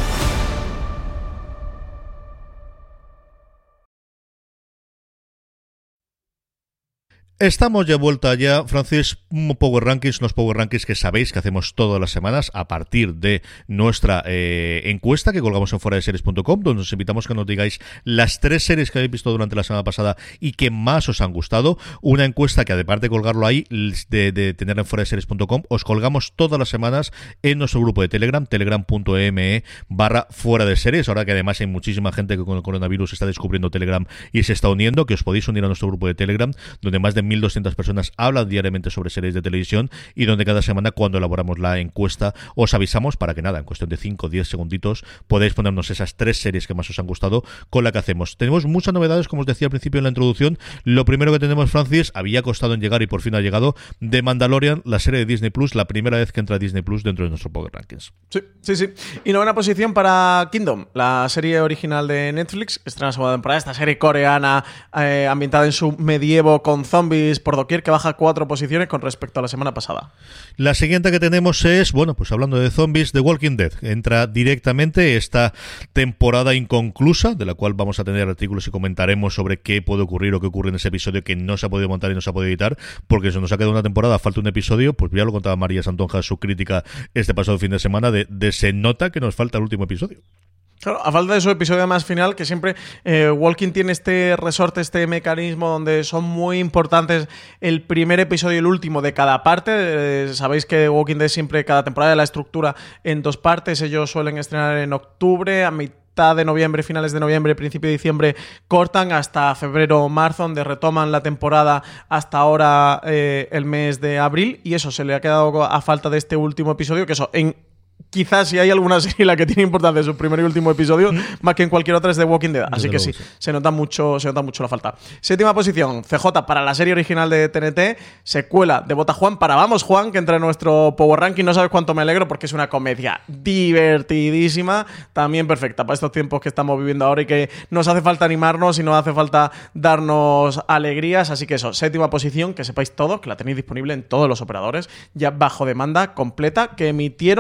Estamos de vuelta ya, Francis, Power Rankings, los Power Rankings que sabéis que hacemos todas las semanas a partir de nuestra eh, encuesta que colgamos en fuera de series punto com, donde os invitamos a que nos digáis las tres series que habéis visto durante la semana pasada y que más os han gustado. Una encuesta que, además de colgarlo ahí, de, de tenerla en fuera de series punto com, os colgamos todas las semanas en nuestro grupo de Telegram, telegram punto me barra fuera de series. Ahora que además hay muchísima gente que con el coronavirus está descubriendo Telegram y se está uniendo, que os podéis unir a nuestro grupo de Telegram, donde más de mil doscientas personas hablan diariamente sobre series de televisión y donde cada semana, cuando elaboramos la encuesta, os avisamos para que nada, en cuestión de cinco o diez segunditos podáis ponernos esas tres series que más os han gustado con la que hacemos. Tenemos muchas novedades, como os decía al principio en la introducción. Lo primero que tenemos, Francis, había costado en llegar y por fin ha llegado, The Mandalorian, la serie de Disney Plus, la primera vez que entra Disney Plus dentro de nuestro Power Rankings. Sí, sí, sí. Y novena posición para Kingdom, la serie original de Netflix, estrena segunda temporada, esta serie coreana eh, ambientada en su medievo con zombies por doquier, que baja cuatro posiciones con respecto a la semana pasada. La siguiente que tenemos es, bueno, pues hablando de zombies, The Walking Dead. Entra directamente esta temporada inconclusa, de la cual vamos a tener artículos y comentaremos sobre qué puede ocurrir o qué ocurre en ese episodio que no se ha podido montar y no se ha podido editar, porque se nos ha quedado una temporada, falta un episodio. Pues ya lo contaba María Santonja, su crítica este pasado fin de semana, de, de se nota que nos falta el último episodio. Claro, a falta de su episodio más final, que siempre eh, Walking tiene este resorte, este mecanismo donde son muy importantes el primer episodio y el último de cada parte. Eh, sabéis que Walking Dead siempre, cada temporada, la estructura en dos partes. Ellos suelen estrenar en octubre, a mitad de noviembre, finales de noviembre, principio de diciembre, cortan hasta febrero o marzo, donde retoman la temporada hasta ahora eh, el mes de abril. Y eso, se le ha quedado a falta de este último episodio, que eso, en... Quizás si hay alguna serie la que tiene importancia en su primer y último episodio, ¿Mm? más que en cualquier otra, es The Walking Dead. Así que sí, se nota mucho, se nota mucho la falta. Séptima posición, C J para la serie original de T N T, secuela de Vota Juan para Vamos Juan, que entra en nuestro Power Ranking. No sabes cuánto me alegro porque es una comedia divertidísima, también perfecta para estos tiempos que estamos viviendo ahora y que nos hace falta animarnos y nos hace falta darnos alegrías. Así que eso, séptima posición, que sepáis todos que la tenéis disponible en todos los operadores, ya bajo demanda completa, que emitieron el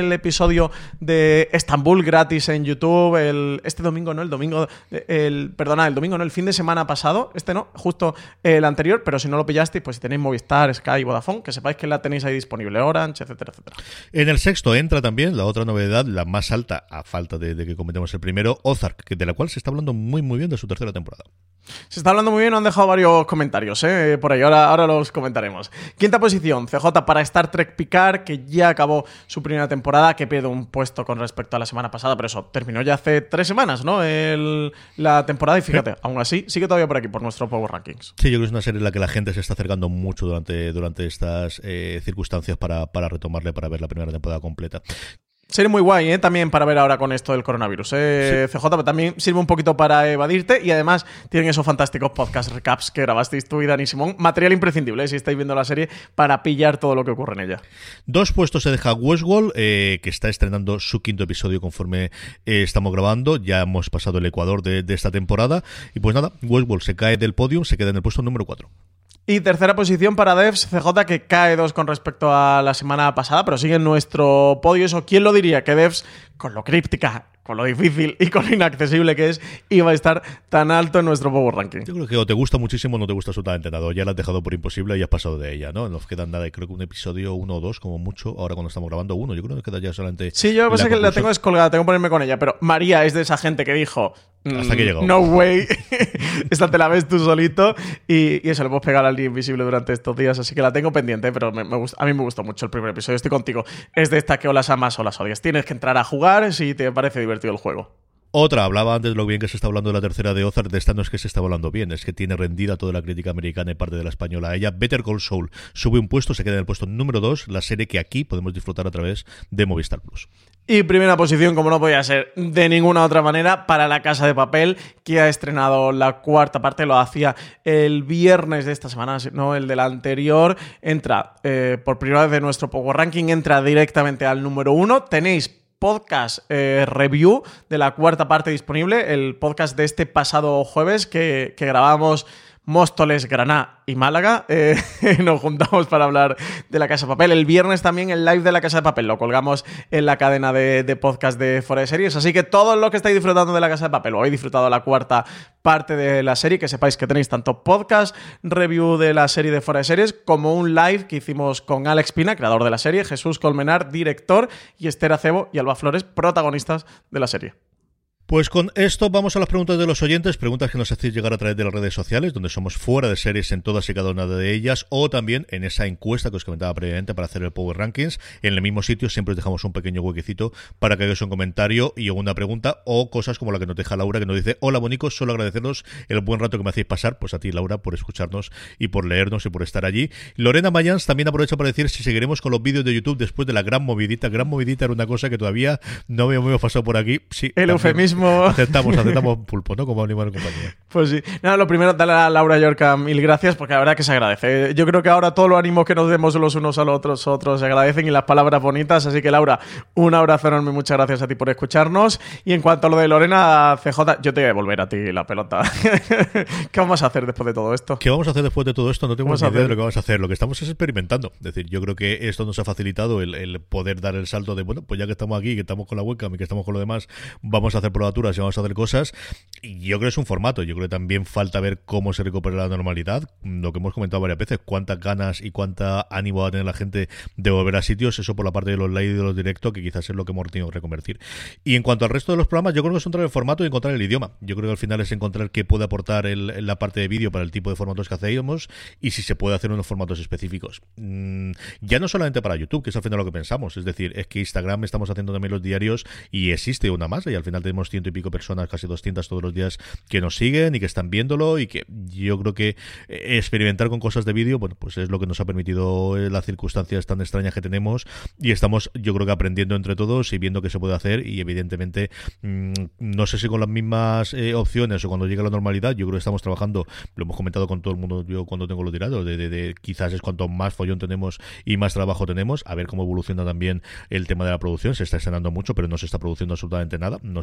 el episodio de Estambul gratis en YouTube el, este domingo, no, el domingo, el, perdona, el domingo no, el fin de semana pasado, este no, justo el anterior, pero si no lo pillasteis, pues si tenéis Movistar, Sky, Vodafone, que sepáis que la tenéis ahí disponible, Orange, etcétera, etcétera. En el sexto entra también la otra novedad, la más alta, a falta de, de que comentemos el primero, Ozark, que de la cual se está hablando muy muy bien de su tercera temporada. Se está hablando muy bien, nos han dejado varios comentarios ¿eh? por ahí, ahora, ahora los comentaremos. Quinta posición, C J para Star Trek Picard, que ya acabó su primera temporada, que pierde un puesto con respecto a la semana pasada, pero eso, terminó ya hace tres semanas, ¿no? El, la temporada, y fíjate, aún así, sigue todavía por aquí, por nuestro Power Rankings. Sí, yo creo que es una serie en la que la gente se está acercando mucho durante, durante estas eh, circunstancias para, para retomarle, para ver la primera temporada completa. Sería muy guay, ¿eh? También para ver ahora con esto del coronavirus. ¿eh? Sí. C J, pero también sirve un poquito para evadirte y además tienen esos fantásticos podcast recaps que grabasteis tú y Dani Simón. Material imprescindible, ¿eh? Si estáis viendo la serie, para pillar todo lo que ocurre en ella. Dos puestos se deja Westworld, eh, que está estrenando su quinto episodio conforme eh, estamos grabando. Ya hemos pasado el Ecuador de, de esta temporada. Y pues nada, Westworld se cae del podio, se queda en el puesto número cuatro. Y tercera posición para Devs, C J, que cae dos con respecto a la semana pasada, pero sigue en nuestro podio. Eso, ¿quién lo diría? Que Devs, con lo críptica, con lo difícil y con lo inaccesible que es, iba a estar tan alto en nuestro Power Ranking. Yo creo que o te gusta muchísimo o no te gusta absolutamente nada. Ya la has dejado por imposible y has pasado de ella, ¿no? Nos quedan nada, creo que un episodio, uno o dos, como mucho. Ahora cuando estamos grabando uno, yo creo que nos queda ya solamente... Sí, yo sé que la tengo descolgada, tengo que ponerme con ella, pero María es de esa gente que dijo... Hasta que llegó. No way. Esta te la ves tú solito y, y eso, le hemos pegado al invisible durante estos días, así que la tengo pendiente, pero me, me gusta, a mí me gustó mucho el primer episodio. Estoy contigo. Es de esta que o las amas o las odias. Tienes que entrar a jugar si te parece divertido el juego. Otra, hablaba antes de lo bien que se está hablando de la tercera de Ozark, de esta no es que se está hablando bien, es que tiene rendida toda la crítica americana y parte de la española a ella. Better Call Saul sube un puesto, se queda en el puesto número dos, la serie que aquí podemos disfrutar a través de Movistar Plus. Y primera posición, como no podía ser de ninguna otra manera, para La Casa de Papel, que ha estrenado la cuarta parte, lo hacía el viernes de esta semana, no el de la anterior. Entra, eh, por primera vez de nuestro Power Ranking, entra directamente al número uno. Tenéis podcast eh, review de la cuarta parte disponible, el podcast de este pasado jueves que, que grabamos Móstoles, Granada y Málaga. Eh, nos juntamos para hablar de La Casa de Papel. El viernes también el live de La Casa de Papel lo colgamos en la cadena de, de podcast de Fuera de Series. Así que todos los que estáis disfrutando de La Casa de Papel o habéis disfrutado de la cuarta parte de la serie, que sepáis que tenéis tanto podcast review de la serie de Fuera de Series como un live que hicimos con Alex Pina, creador de la serie, Jesús Colmenar, director, y Esther Acebo y Alba Flores, protagonistas de la serie. Pues con esto vamos a las preguntas de los oyentes, preguntas que nos hacéis llegar a través de las redes sociales, donde somos Fuera de Series en todas y cada una de ellas, o también en esa encuesta que os comentaba previamente para hacer el Power Rankings. En el mismo sitio siempre os dejamos un pequeño huequecito para que hagáis un comentario y una pregunta, o cosas como la que nos deja Laura, que nos dice: hola bonicos, solo agradeceros el buen rato que me hacéis pasar. Pues a ti, Laura, por escucharnos y por leernos y por estar allí. Lorena Mayans también aprovecha para decir si seguiremos con los vídeos de YouTube después de la gran movidita. Gran movidita era una cosa que todavía no me hemos pasado por aquí. Sí, el eufemismo. Aceptamos, aceptamos pulpo, ¿no? Como animal de compañía. Pues sí. Nada, lo primero, darle a Laura Yorca mil gracias, porque la verdad que se agradece. Yo creo que ahora todos los ánimos que nos demos los unos a los otros, otros se agradecen, y las palabras bonitas. Así que, Laura, un abrazo enorme, muchas gracias a ti por escucharnos. Y en cuanto a lo de Lorena, C J, yo te voy a devolver a ti la pelota. ¿Qué vamos a hacer después de todo esto? ¿Qué vamos a hacer después de todo esto? No tengo ni idea de lo que vamos a hacer. Lo que estamos es experimentando. Es decir, yo creo que esto nos ha facilitado el, el poder dar el salto de, bueno, pues ya que estamos aquí, que estamos con la webcam y que estamos con lo demás, vamos a hacer probaturas y vamos a hacer cosas. Y yo creo que es un formato. Yo creo que también falta ver cómo se recupera la normalidad. Lo que hemos comentado varias veces, cuántas ganas y cuánta ánimo va a tener la gente de volver a sitios. Eso por la parte de los live y de los directos, que quizás es lo que hemos tenido que reconvertir. Y en cuanto al resto de los programas, yo creo que es encontrar el formato y encontrar el idioma. Yo creo que al final es encontrar qué puede aportar el, la parte de vídeo para el tipo de formatos que hacemos, y si se puede hacer unos formatos específicos. Mm, ya no solamente para YouTube, que es al final lo que pensamos. Es decir, es que Instagram estamos haciendo también los diarios y existe una masa, y al final tenemos ciento y pico personas, casi doscientas todos los días, que nos siguen y que están viéndolo, y que yo creo que experimentar con cosas de vídeo, bueno, pues es lo que nos ha permitido las circunstancias tan extrañas que tenemos, y estamos, yo creo que aprendiendo entre todos y viendo qué se puede hacer. Y evidentemente mmm, no sé si con las mismas eh, opciones o cuando llegue la normalidad. Yo creo que estamos trabajando, lo hemos comentado con todo el mundo, yo cuando tengo los tirados, de, de, de quizás es cuanto más follón tenemos y más trabajo tenemos, a ver cómo evoluciona también el tema de la producción. Se está estrenando mucho, pero no se está produciendo absolutamente nada, no sabemos ahí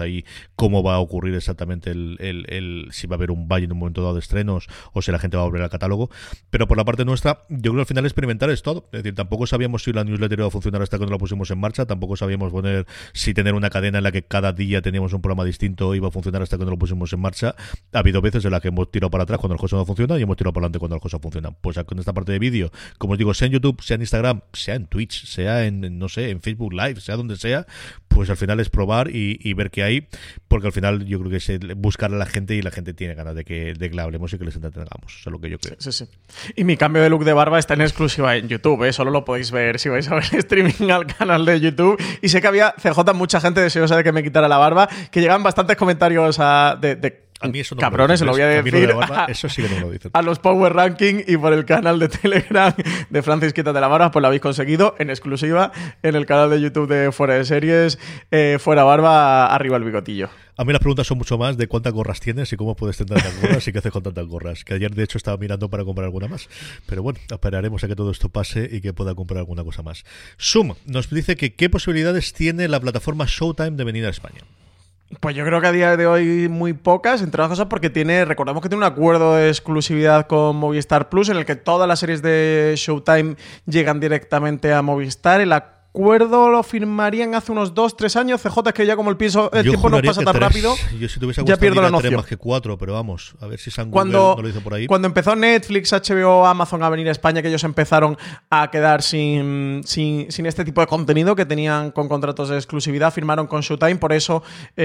ahí cómo va a ocurrir exactamente el, el, el si va a haber un valle en un momento dado de estrenos o si la gente va a volver al catálogo. Pero por la parte nuestra, yo creo que al final experimentar es todo. Es decir, tampoco sabíamos si la newsletter iba a funcionar hasta que no la pusimos en marcha, tampoco sabíamos poner si tener una cadena en la que cada día teníamos un programa distinto iba a funcionar hasta que no lo pusimos en marcha. Ha habido veces en las que hemos tirado para atrás cuando las cosas no funcionan y hemos tirado para adelante cuando las cosas funcionan. Pues con esta parte de vídeo, como os digo, sea en YouTube, sea en Instagram, sea en Twitch, sea en, no sé, en Facebook Live, sea donde sea, pues al final es probar y, y ver qué hay, porque al final yo creo que es buscar a la gente y la gente tiene ganas de que, de que la hablemos y que les entretengamos. Eso es lo que yo creo. Sí, sí, sí. Y mi cambio de look de barba está en exclusiva en YouTube, ¿eh? Solo lo podéis ver si vais a ver el streaming al canal de YouTube. Y sé que había, C J, mucha gente deseosa de que me quitara la barba, que llegan bastantes comentarios a, de, de a mí eso no cabrones, se lo voy a decir. A, de barba, eso sí que no me lo dicen. A los Power Ranking y por el canal de Telegram de Francis Quítate la Barba, pues lo habéis conseguido en exclusiva en el canal de YouTube de Fuera de Series. Eh, fuera barba, arriba el bigotillo. A mí las preguntas son mucho más de cuántas gorras tienes y cómo puedes tener tantas gorras y qué haces con tantas gorras. Que ayer, de hecho, estaba mirando para comprar alguna más. Pero bueno, esperaremos a que todo esto pase y que pueda comprar alguna cosa más. Zoom nos dice que qué posibilidades tiene la plataforma Showtime de venir a España. Pues yo creo que a día de hoy muy pocas, entre otras cosas porque tiene, recordamos que tiene un acuerdo de exclusividad con Movistar Plus en el que todas las series de Showtime llegan directamente a Movistar. El acuerdo lo firmarían hace unos dos, tres años. C J, es que ya como el, piso, el tiempo nos pasa tan tres. rápido, yo si tuviese ya pierdo la noción. Más que cuatro, pero vamos, a ver si San cuando, Google no lo hizo por ahí. Cuando empezó Netflix, H B O, Amazon a venir a España, que ellos empezaron a quedar sin, sin, sin este tipo de contenido que tenían con contratos de exclusividad, firmaron con Showtime, por eso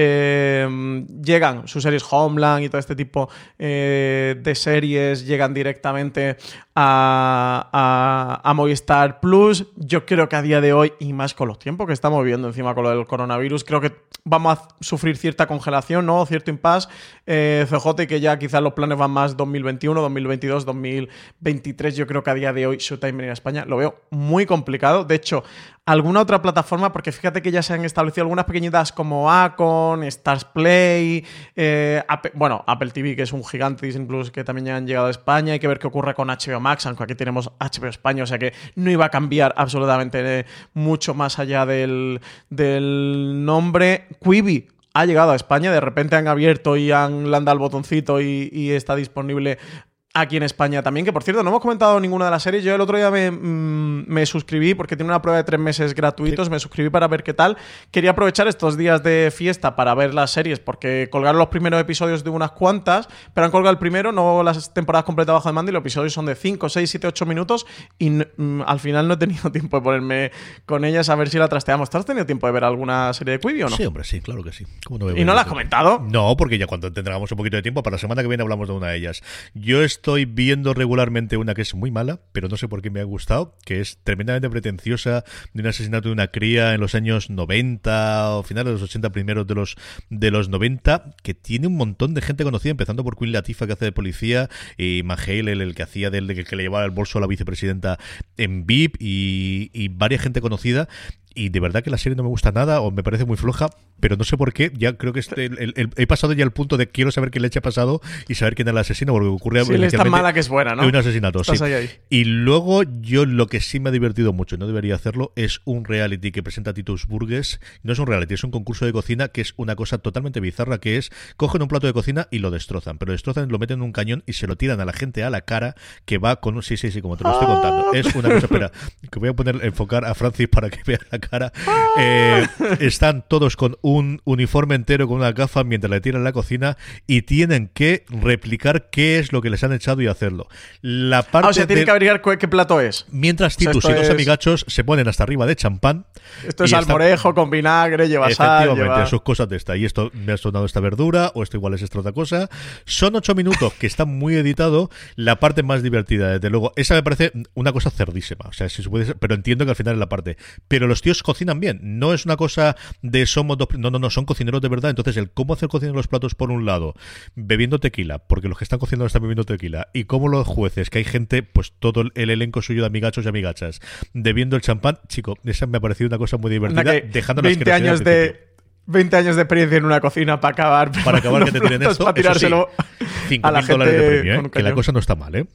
eh, llegan sus series Homeland y todo este tipo eh, de series, llegan directamente a, a, a Movistar Plus. Yo creo que a día de hoy, y más con los tiempos que estamos viviendo encima con lo del coronavirus, creo que vamos a sufrir cierta congelación, ¿no? Cierto impasse, eh, C J, y que ya quizás los planes van más dos mil veintiuno, dos mil veintidós, dos mil veintitrés. Yo creo que a día de hoy Showtime venir a España lo veo muy complicado. De hecho, alguna otra plataforma, porque fíjate que ya se han establecido algunas pequeñitas como Acon, Stars Play, eh, Apple, bueno, Apple T V, que es un gigante, Disney Plus, que también ya han llegado a España. Hay que ver qué ocurre con H B O Max, aunque aquí tenemos H B O España, o sea que no iba a cambiar absolutamente mucho más allá del, del nombre. Quibi ha llegado a España, de repente han abierto y han le han dado el botoncito y, y está disponible aquí en España también, que por cierto no hemos comentado ninguna de las series. Yo el otro día me, mmm, me suscribí porque tiene una prueba de tres meses gratuitos, sí. Me suscribí para ver qué tal. Quería aprovechar estos días de fiesta para ver las series, porque colgaron los primeros episodios de unas cuantas, pero han colgado el primero, no las temporadas completas bajo demanda, y los episodios son de cinco, seis, siete, ocho minutos y mmm, al final no he tenido tiempo de ponerme con ellas a ver si la trasteamos. ¿Tú has tenido tiempo de ver alguna serie de Quibi o no? Sí, hombre, sí, claro que sí. ¿Cómo no ¿Y no la has comentado? No, porque ya cuando tengamos un poquito de tiempo, para la semana que viene hablamos de una de ellas. Yo estoy Estoy viendo regularmente una que es muy mala, pero no sé por qué me ha gustado, que es tremendamente pretenciosa, de un asesinato de una cría en los años noventa o finales de los ochenta, primeros de los de los noventa, que tiene un montón de gente conocida, empezando por Queen Latifah, que hace de policía, y Mahale, el, el que hacía del que, que le llevaba el bolso a la vicepresidenta en V I P, y, y varias gente conocida. Y de verdad que la serie no me gusta nada o me parece muy floja, pero no sé por qué. Ya creo que este, el, el, el, he pasado ya al punto de quiero saber qué leche ha pasado y saber quién es el asesino, porque ocurre sí, es tan mala que es buena, ¿no? Un asesinato, Estás sí. Ahí, ahí. Y luego yo lo que sí me ha divertido mucho, y no debería hacerlo, es un reality que presenta Titus Burgess. No es un reality, es un concurso de cocina que es una cosa totalmente bizarra, que es cogen un plato de cocina y lo destrozan, pero lo destrozan, lo meten en un cañón y se lo tiran a la gente a la cara, que va con un... Sí, sí, sí, como te lo estoy contando. Es una cosa, espera, que voy a poner, enfocar a Francis para que vea la cara. Eh, están todos con un uniforme entero, con una gafa, mientras le tiran la cocina y tienen que replicar qué es lo que les han echado y hacerlo. La parte ah, o sea, tienen de... que averiguar qué plato es. Mientras Titus o sea, y dos es... amigachos se ponen hasta arriba de champán. Esto es almorejo está... con vinagre, lleva sal. Efectivamente, lleva... sus cosas de esta. Y esto me ha sonado esta verdura, o esto igual es esta otra cosa. Son ocho minutos que está muy editado. La parte más divertida, desde luego. Esa me parece una cosa cerdísima. O sea, si se puede ser, pero entiendo que al final es la parte. Pero los tíos cocinan bien. No es una cosa de somos dos... No, no, no, son cocineros de verdad. Entonces, el cómo hacer cocinar los platos por un lado, bebiendo tequila, porque los que están cocinando están bebiendo tequila, y cómo los jueces, que hay gente, pues todo el elenco suyo de amigachos y amigachas, bebiendo el champán, chico, esa me ha parecido una cosa muy divertida, dejando las veinte años de veinte años de experiencia en una cocina para acabar. Para acabar que te tiren esto, para tirárselo sí, cinco mil dólares de premio, ¿eh? Que la cosa no está mal, ¿eh?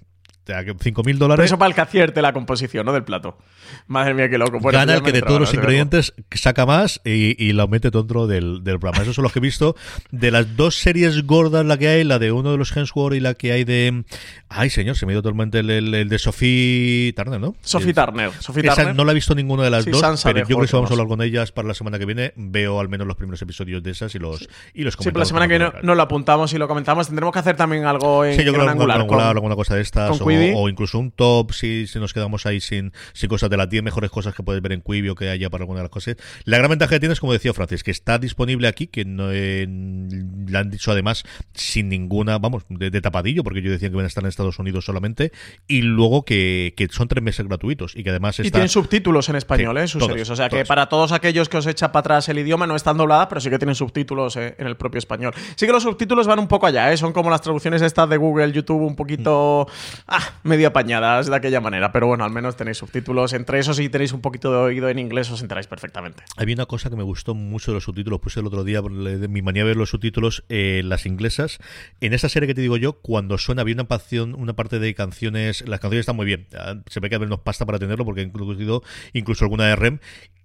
cinco mil dólares. Eso para el que acierte la composición, ¿no? Del plato. Madre mía, qué loco. Bueno, gana el que de todos los ¿no? ingredientes saca más y, y lo mete dentro del, del programa. Esos son los que he visto. De las dos series gordas la que hay, la de uno de los Hemsworth y la que hay de... Ay, señor, se me ha ido totalmente el, el, el de Sophie Turner, ¿no? Sophie Turner. Sophie Esa Turner. no la he visto ninguna de las sí, dos, Sansa pero yo creo que si vamos a hablar no con ellas para la semana que viene, veo al menos los primeros episodios de esas y los, sí. y los comentamos. Sí, pero la semana que viene no lo apuntamos y lo comentamos. Tendremos que hacer también algo en sí, yo creo que angular, con, alguna cosa de estas o, o incluso un top si, si nos quedamos ahí sin, sin cosas de las diez mejores cosas que puedes ver en Quibi o que haya para alguna de las cosas. La gran ventaja que tienes, como decía Francis, que está disponible aquí, que no eh, le han dicho además sin ninguna, vamos, de, de tapadillo, porque yo decía que van a estar en Estados Unidos solamente, y luego que, que son tres meses gratuitos y que además está... Y tienen subtítulos en español, sí, ¿eh? Sus todos, series. O sea todos. Que para todos aquellos que os echa para atrás el idioma no están dobladas, pero sí que tienen subtítulos eh, en el propio español. Sí que los subtítulos van un poco allá, ¿eh? Son como las traducciones estas de Google, YouTube, un poquito ah, medio apañadas de aquella manera, pero bueno, al menos tenéis subtítulos. Entre eso, si tenéis un poquito de oído en inglés, os enteráis perfectamente. Había una cosa que me gustó mucho de los subtítulos, puse el otro día, de mi manía de ver los subtítulos, eh, las inglesas. En esa serie que te digo yo, cuando suena, había una, pasión, una parte de canciones, las canciones están muy bien, se ve que habernos pasta para tenerlo, porque he incluido incluso alguna de R E M,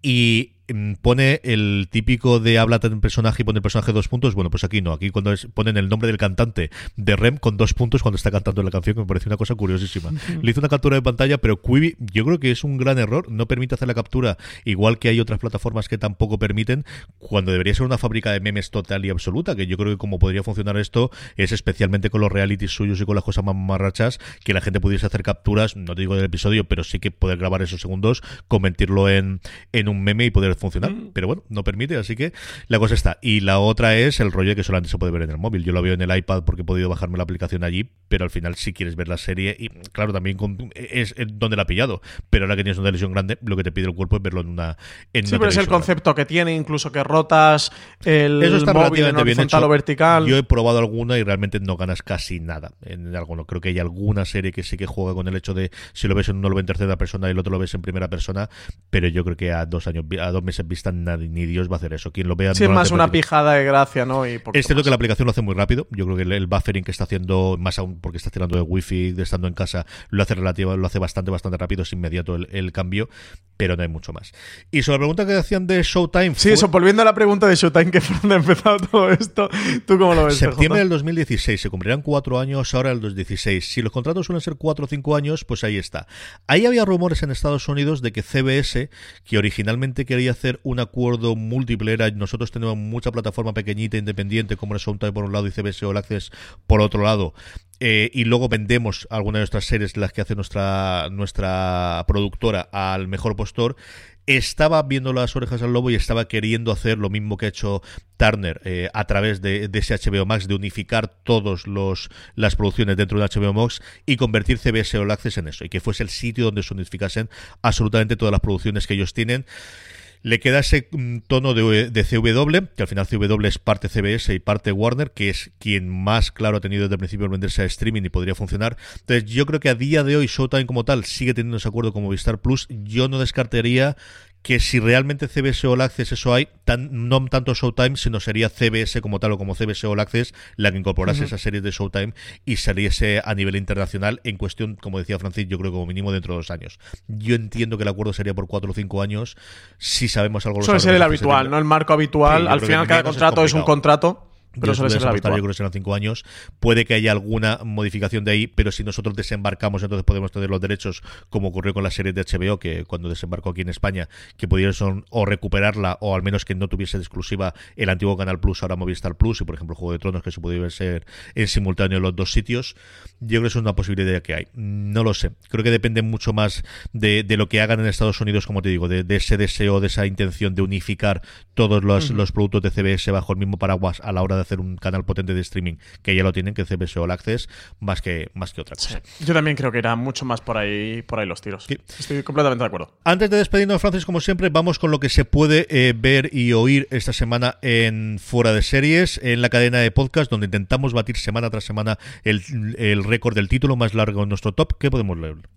y pone el típico de habla en personaje y pone el personaje dos puntos. Bueno, pues aquí no, aquí cuando es, ponen el nombre del cantante de R E M con dos puntos cuando está cantando la canción, que me parece una cosa curiosísima. Le hice una captura de pantalla, pero Quibi yo creo que es un gran error, no permite hacer la captura, igual que hay otras plataformas que tampoco permiten, cuando debería ser una fábrica de memes total y absoluta, que yo creo que como podría funcionar esto es especialmente con los realities suyos y con las cosas más marrachas, que la gente pudiese hacer capturas, no te digo del episodio, pero sí que poder grabar esos segundos, convertirlo en, en un meme y poder funcionar, mm. pero bueno, no permite, así que la cosa está. Y la otra es el rollo que solamente se puede ver en el móvil. Yo lo veo en el iPad porque he podido bajarme la aplicación allí, pero al final si quieres ver la serie, y claro, también con, es, es donde la ha pillado, pero ahora que tienes una televisión grande, lo que te pide el cuerpo es verlo en una en Sí, una pero es el concepto que tiene, incluso que rotas el Eso está móvil en horizontal o vertical. Yo he probado alguna y realmente no ganas casi nada en alguno. Creo que hay alguna serie que sí que juega con el hecho de si lo ves en uno lo ves en tercera persona y el otro lo ves en primera persona, pero yo creo que a dos años, a dos meses vista nadie, ni Dios va a hacer eso. Quien lo vea sí, no es más una pijada de gracia, ¿no? Y es cierto que la aplicación lo hace muy rápido. Yo creo que el, el buffering que está haciendo, más aún porque está tirando de wifi de estando en casa, lo hace relativo, lo hace bastante, bastante rápido, es inmediato el, el cambio, pero no hay mucho más. Y sobre la pregunta que hacían de Showtime. Sí, fue... eso, volviendo a la pregunta de Showtime, que fue donde ha empezado todo esto. ¿Tú cómo lo ves? Septiembre del dos mil dieciséis, se cumplirán cuatro años ahora el dos mil dieciséis. Si los contratos suelen ser cuatro o cinco años, pues ahí está. Ahí había rumores en Estados Unidos de que C B S, que originalmente quería hacer un acuerdo múltiple, era nosotros tenemos mucha plataforma pequeñita independiente como es Showtime por un lado y C B S All Access por otro lado, eh, y luego vendemos algunas de nuestras series, las que hace nuestra nuestra productora, al mejor postor. Estaba viendo las orejas al lobo y estaba queriendo hacer lo mismo que ha hecho Turner eh, a través de, de ese H B O Max, de unificar todos los las producciones dentro de H B O Max y convertir C B S All Access en eso, y que fuese el sitio donde se unificasen absolutamente todas las producciones que ellos tienen. Le queda ese tono de, de C W, que al final C W es parte C B S y parte Warner, que es quien más claro ha tenido desde el principio el venderse a streaming y podría funcionar. Entonces yo creo que a día de hoy Showtime como tal sigue teniendo ese acuerdo con Movistar Plus. Yo no descartaría que si realmente C B S All Access eso hay, tan, no tanto Showtime, sino sería C B S como tal o como C B S All Access la que incorporase uh-huh. esas series de Showtime y saliese a nivel internacional en cuestión, como decía Francis, yo creo que como mínimo dentro de dos años. Yo entiendo que el acuerdo sería por cuatro o cinco años, si sabemos algo. Suele ser el habitual, ¿no? El marco habitual. Sí, al final cada contrato es, es un contrato. Pero suele ser la habitual. Yo creo que serán cinco años. Puede que haya alguna modificación de ahí, pero si nosotros desembarcamos, entonces podemos tener los derechos, como ocurrió con la serie de H B O, que cuando desembarcó aquí en España, que pudieron o recuperarla, o al menos que no tuviese de exclusiva el antiguo Canal Plus, ahora Movistar Plus, y por ejemplo Juego de Tronos, que se pudiera ser en simultáneo en los dos sitios. Yo creo que eso es una posibilidad que hay. No lo sé. Creo que depende mucho más de, de lo que hagan en Estados Unidos, como te digo, de, de ese deseo, de esa intención de unificar todos los, uh-huh. los productos de C B S bajo el mismo paraguas a la hora de hacer un canal potente de streaming, que ya lo tienen, que C B S All Access, más que, más que otra cosa. Sí. Yo también creo que irá mucho más por ahí por ahí los tiros. Sí. Estoy completamente de acuerdo. Antes de despedirnos, Francis, como siempre, vamos con lo que se puede eh, ver y oír esta semana en Fuera de Series, en la cadena de podcast, donde intentamos batir semana tras semana el, el récord del título más largo en nuestro top. ¿Qué podemos leer?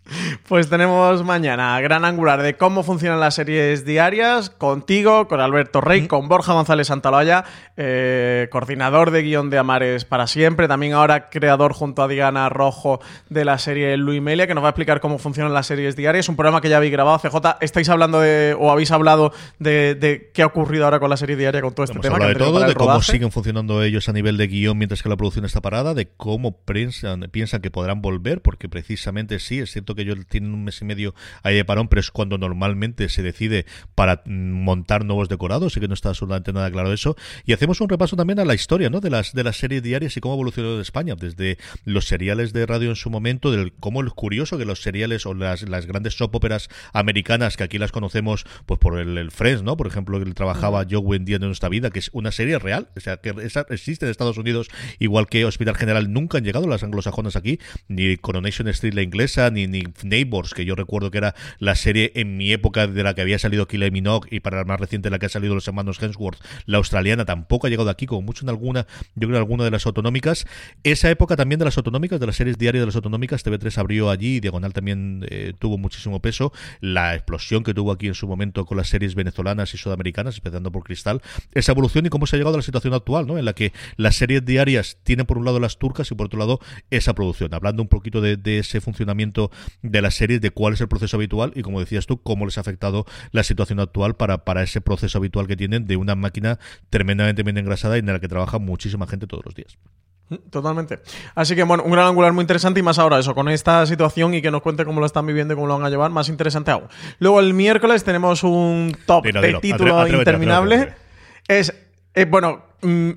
Pues tenemos mañana gran angular de cómo funcionan las series diarias, contigo, con Alberto Rey, mm. con Borja González Santaloya, eh, coordinador de guión de Amares para siempre, también ahora creador junto a Diana Rojo de la serie Luis Melia, que nos va a explicar cómo funcionan las series diarias. Un programa que ya habéis grabado, C J. ¿Estáis hablando de, o habéis hablado de, de qué ha ocurrido ahora con la serie diaria, con todo este Hemos tema? hablado de todo, de cómo siguen funcionando ellos a nivel de guión mientras que la producción está parada, de cómo piensan, piensan que podrán volver, porque precisamente sí, es cierto que ellos tienen un mes y medio ahí de parón, pero es cuando normalmente se decide para montar nuevos decorados, y que no está absolutamente nada claro eso. Y hacemos un repaso también a la historia, ¿no?, de las de las series diarias y cómo evolucionó en España, desde los seriales de radio en su momento, del cómo es curioso que los seriales o las, las grandes soap operas americanas, que aquí las conocemos pues por el, el Friends, ¿no?, por ejemplo, que trabajaba Joe un día de nuestra vida, que es una serie real, o sea, que esa existe en Estados Unidos, igual que Hospital General. Nunca han llegado las anglosajonas aquí, ni Coronation Street la inglesa, ni, ni Neighbours, que yo recuerdo que era la serie en mi época de la que había salido Kylie Minogue, y para la más reciente la que ha salido los hermanos Hemsworth, la australiana, tampoco ha llegado aquí, como mucho en alguna, yo creo en alguna de las autonómicas. Esa época también de las autonómicas, de las series diarias de las autonómicas, T V tres abrió allí, y Diagonal también eh, tuvo muchísimo peso. La explosión que tuvo aquí en su momento con las series venezolanas y sudamericanas, empezando por Cristal, esa evolución y cómo se ha llegado a la situación actual, ¿no?, en la que las series diarias tienen por un lado las turcas y por otro lado esa producción. Hablando un poquito de, de ese funcionamiento de las series, de cuál es el proceso habitual y, como decías tú, cómo les ha afectado la situación actual para, para ese proceso habitual que tienen de una máquina tremendamente bien engrasada y en la que trabaja muchísima gente todos los días. Totalmente. Así que, bueno, un gran angular muy interesante, y más ahora eso, con esta situación, y que nos cuente cómo lo están viviendo y cómo lo van a llevar, más interesante aún. Luego el miércoles tenemos un top dilo, de dilo. título Atre- interminable. Atrévete, atrévete. Es, eh, bueno...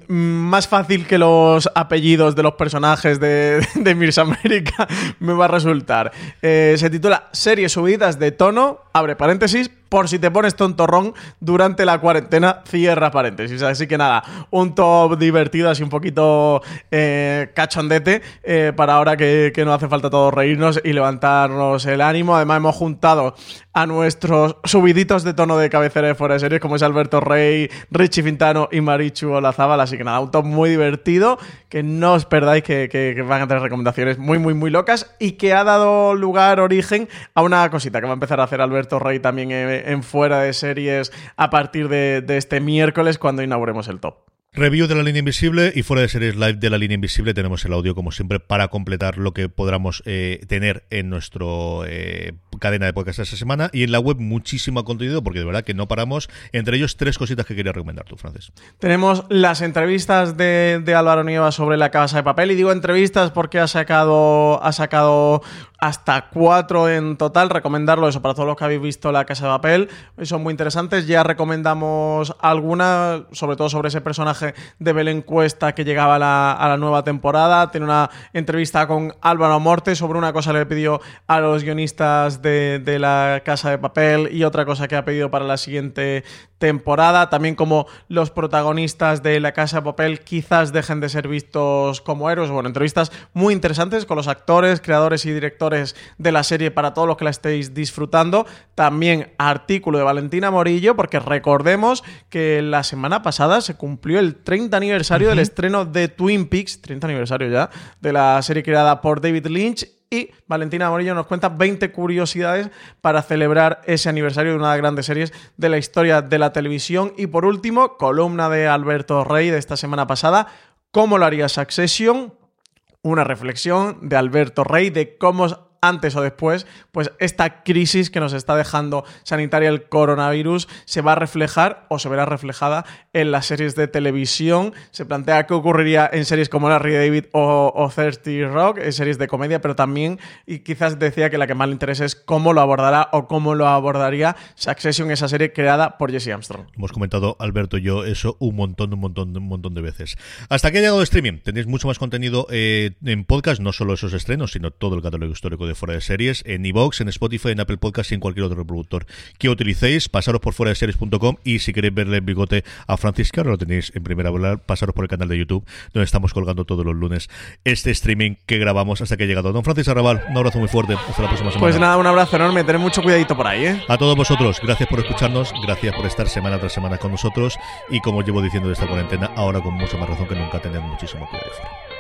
más fácil que los apellidos de los personajes de, de Miss América me va a resultar. Eh, se titula Series subidas de tono, abre paréntesis, por si te pones tontorrón durante la cuarentena, cierra paréntesis. Así que nada, un top divertido, así un poquito eh, cachondete, eh, para ahora que, que no hace falta todos reírnos y levantarnos el ánimo. Además hemos juntado a nuestros subiditos de tono de cabecera de Fuera de Series, como es Alberto Rey, Richie Fintano y Marichu Olazábal. Así que nada, un top muy divertido, que no os perdáis, que, que, que van a tener recomendaciones muy, muy, muy locas, y que ha dado lugar, origen, a una cosita que va a empezar a hacer Alberto Rey también en, en Fuera de Series a partir de, de este miércoles, cuando inauguremos el top. Review de La Línea Invisible y Fuera de Series live de La Línea Invisible. Tenemos el audio, como siempre, para completar lo que podamos eh, tener en nuestro eh, cadena de podcast esta semana, y en la web muchísimo contenido, porque de verdad que no paramos. Entre ellos, tres cositas que quería recomendar tú, Francis. Tenemos las entrevistas de, de Álvaro Nieva sobre La Casa de Papel, y digo entrevistas porque ha sacado ha sacado hasta cuatro en total. Recomendarlo eso para todos los que habéis visto La Casa de Papel, son muy interesantes. Ya recomendamos alguna, sobre todo sobre ese personaje de Belén Cuesta que llegaba a la, a la nueva temporada. Tiene una entrevista con Álvaro Morte sobre una cosa que le pidió a los guionistas de, de La Casa de Papel, y otra cosa que ha pedido para la siguiente temporada. También como los protagonistas de La Casa de Papel quizás dejen de ser vistos como héroes. Bueno, entrevistas muy interesantes con los actores, creadores y directores de la serie para todos los que la estéis disfrutando. También artículo de Valentina Morillo, porque recordemos que la semana pasada se cumplió el treinta aniversario uh-huh. del estreno de Twin Peaks, treinta aniversario ya, de la serie creada por David Lynch, y Valentina Morillo nos cuenta veinte curiosidades para celebrar ese aniversario de una de las grandes series de la historia de la televisión. Y por último, columna de Alberto Rey de esta semana pasada, ¿cómo lo haría Succession? Una reflexión de Alberto Rey de cómo antes o después, pues esta crisis que nos está dejando sanitaria el coronavirus se va a reflejar o se verá reflejada en las series de televisión. Se plantea qué ocurriría en series como Larry David o, o thirty Rock, en series de comedia, pero también, y quizás decía que la que más le interesa es cómo lo abordará o cómo lo abordaría Succession, esa serie creada por Jesse Armstrong. Hemos comentado, Alberto y yo, eso un montón, un montón, un montón de veces. Hasta aquí ha llegado el streaming. Tenéis mucho más contenido eh, en podcast, no solo esos estrenos, sino todo el catálogo histórico de Fuera de Series, en iVoox, en Spotify, en Apple Podcast y en cualquier otro reproductor que utilicéis. Pasaros por fuera de series punto com, y si queréis verle el bigote a Francis, que ahora lo tenéis en primera bola, pasaros por el canal de YouTube, donde estamos colgando todos los lunes este streaming que grabamos hasta que ha llegado. Don Francis Arrabal, un abrazo muy fuerte. Hasta la próxima semana. Pues nada, un abrazo enorme. Tened mucho cuidadito por ahí, ¿eh? A todos vosotros, gracias por escucharnos, gracias por estar semana tras semana con nosotros, y como llevo diciendo de esta cuarentena, ahora con mucha más razón que nunca, tened muchísimo cuidado fuera.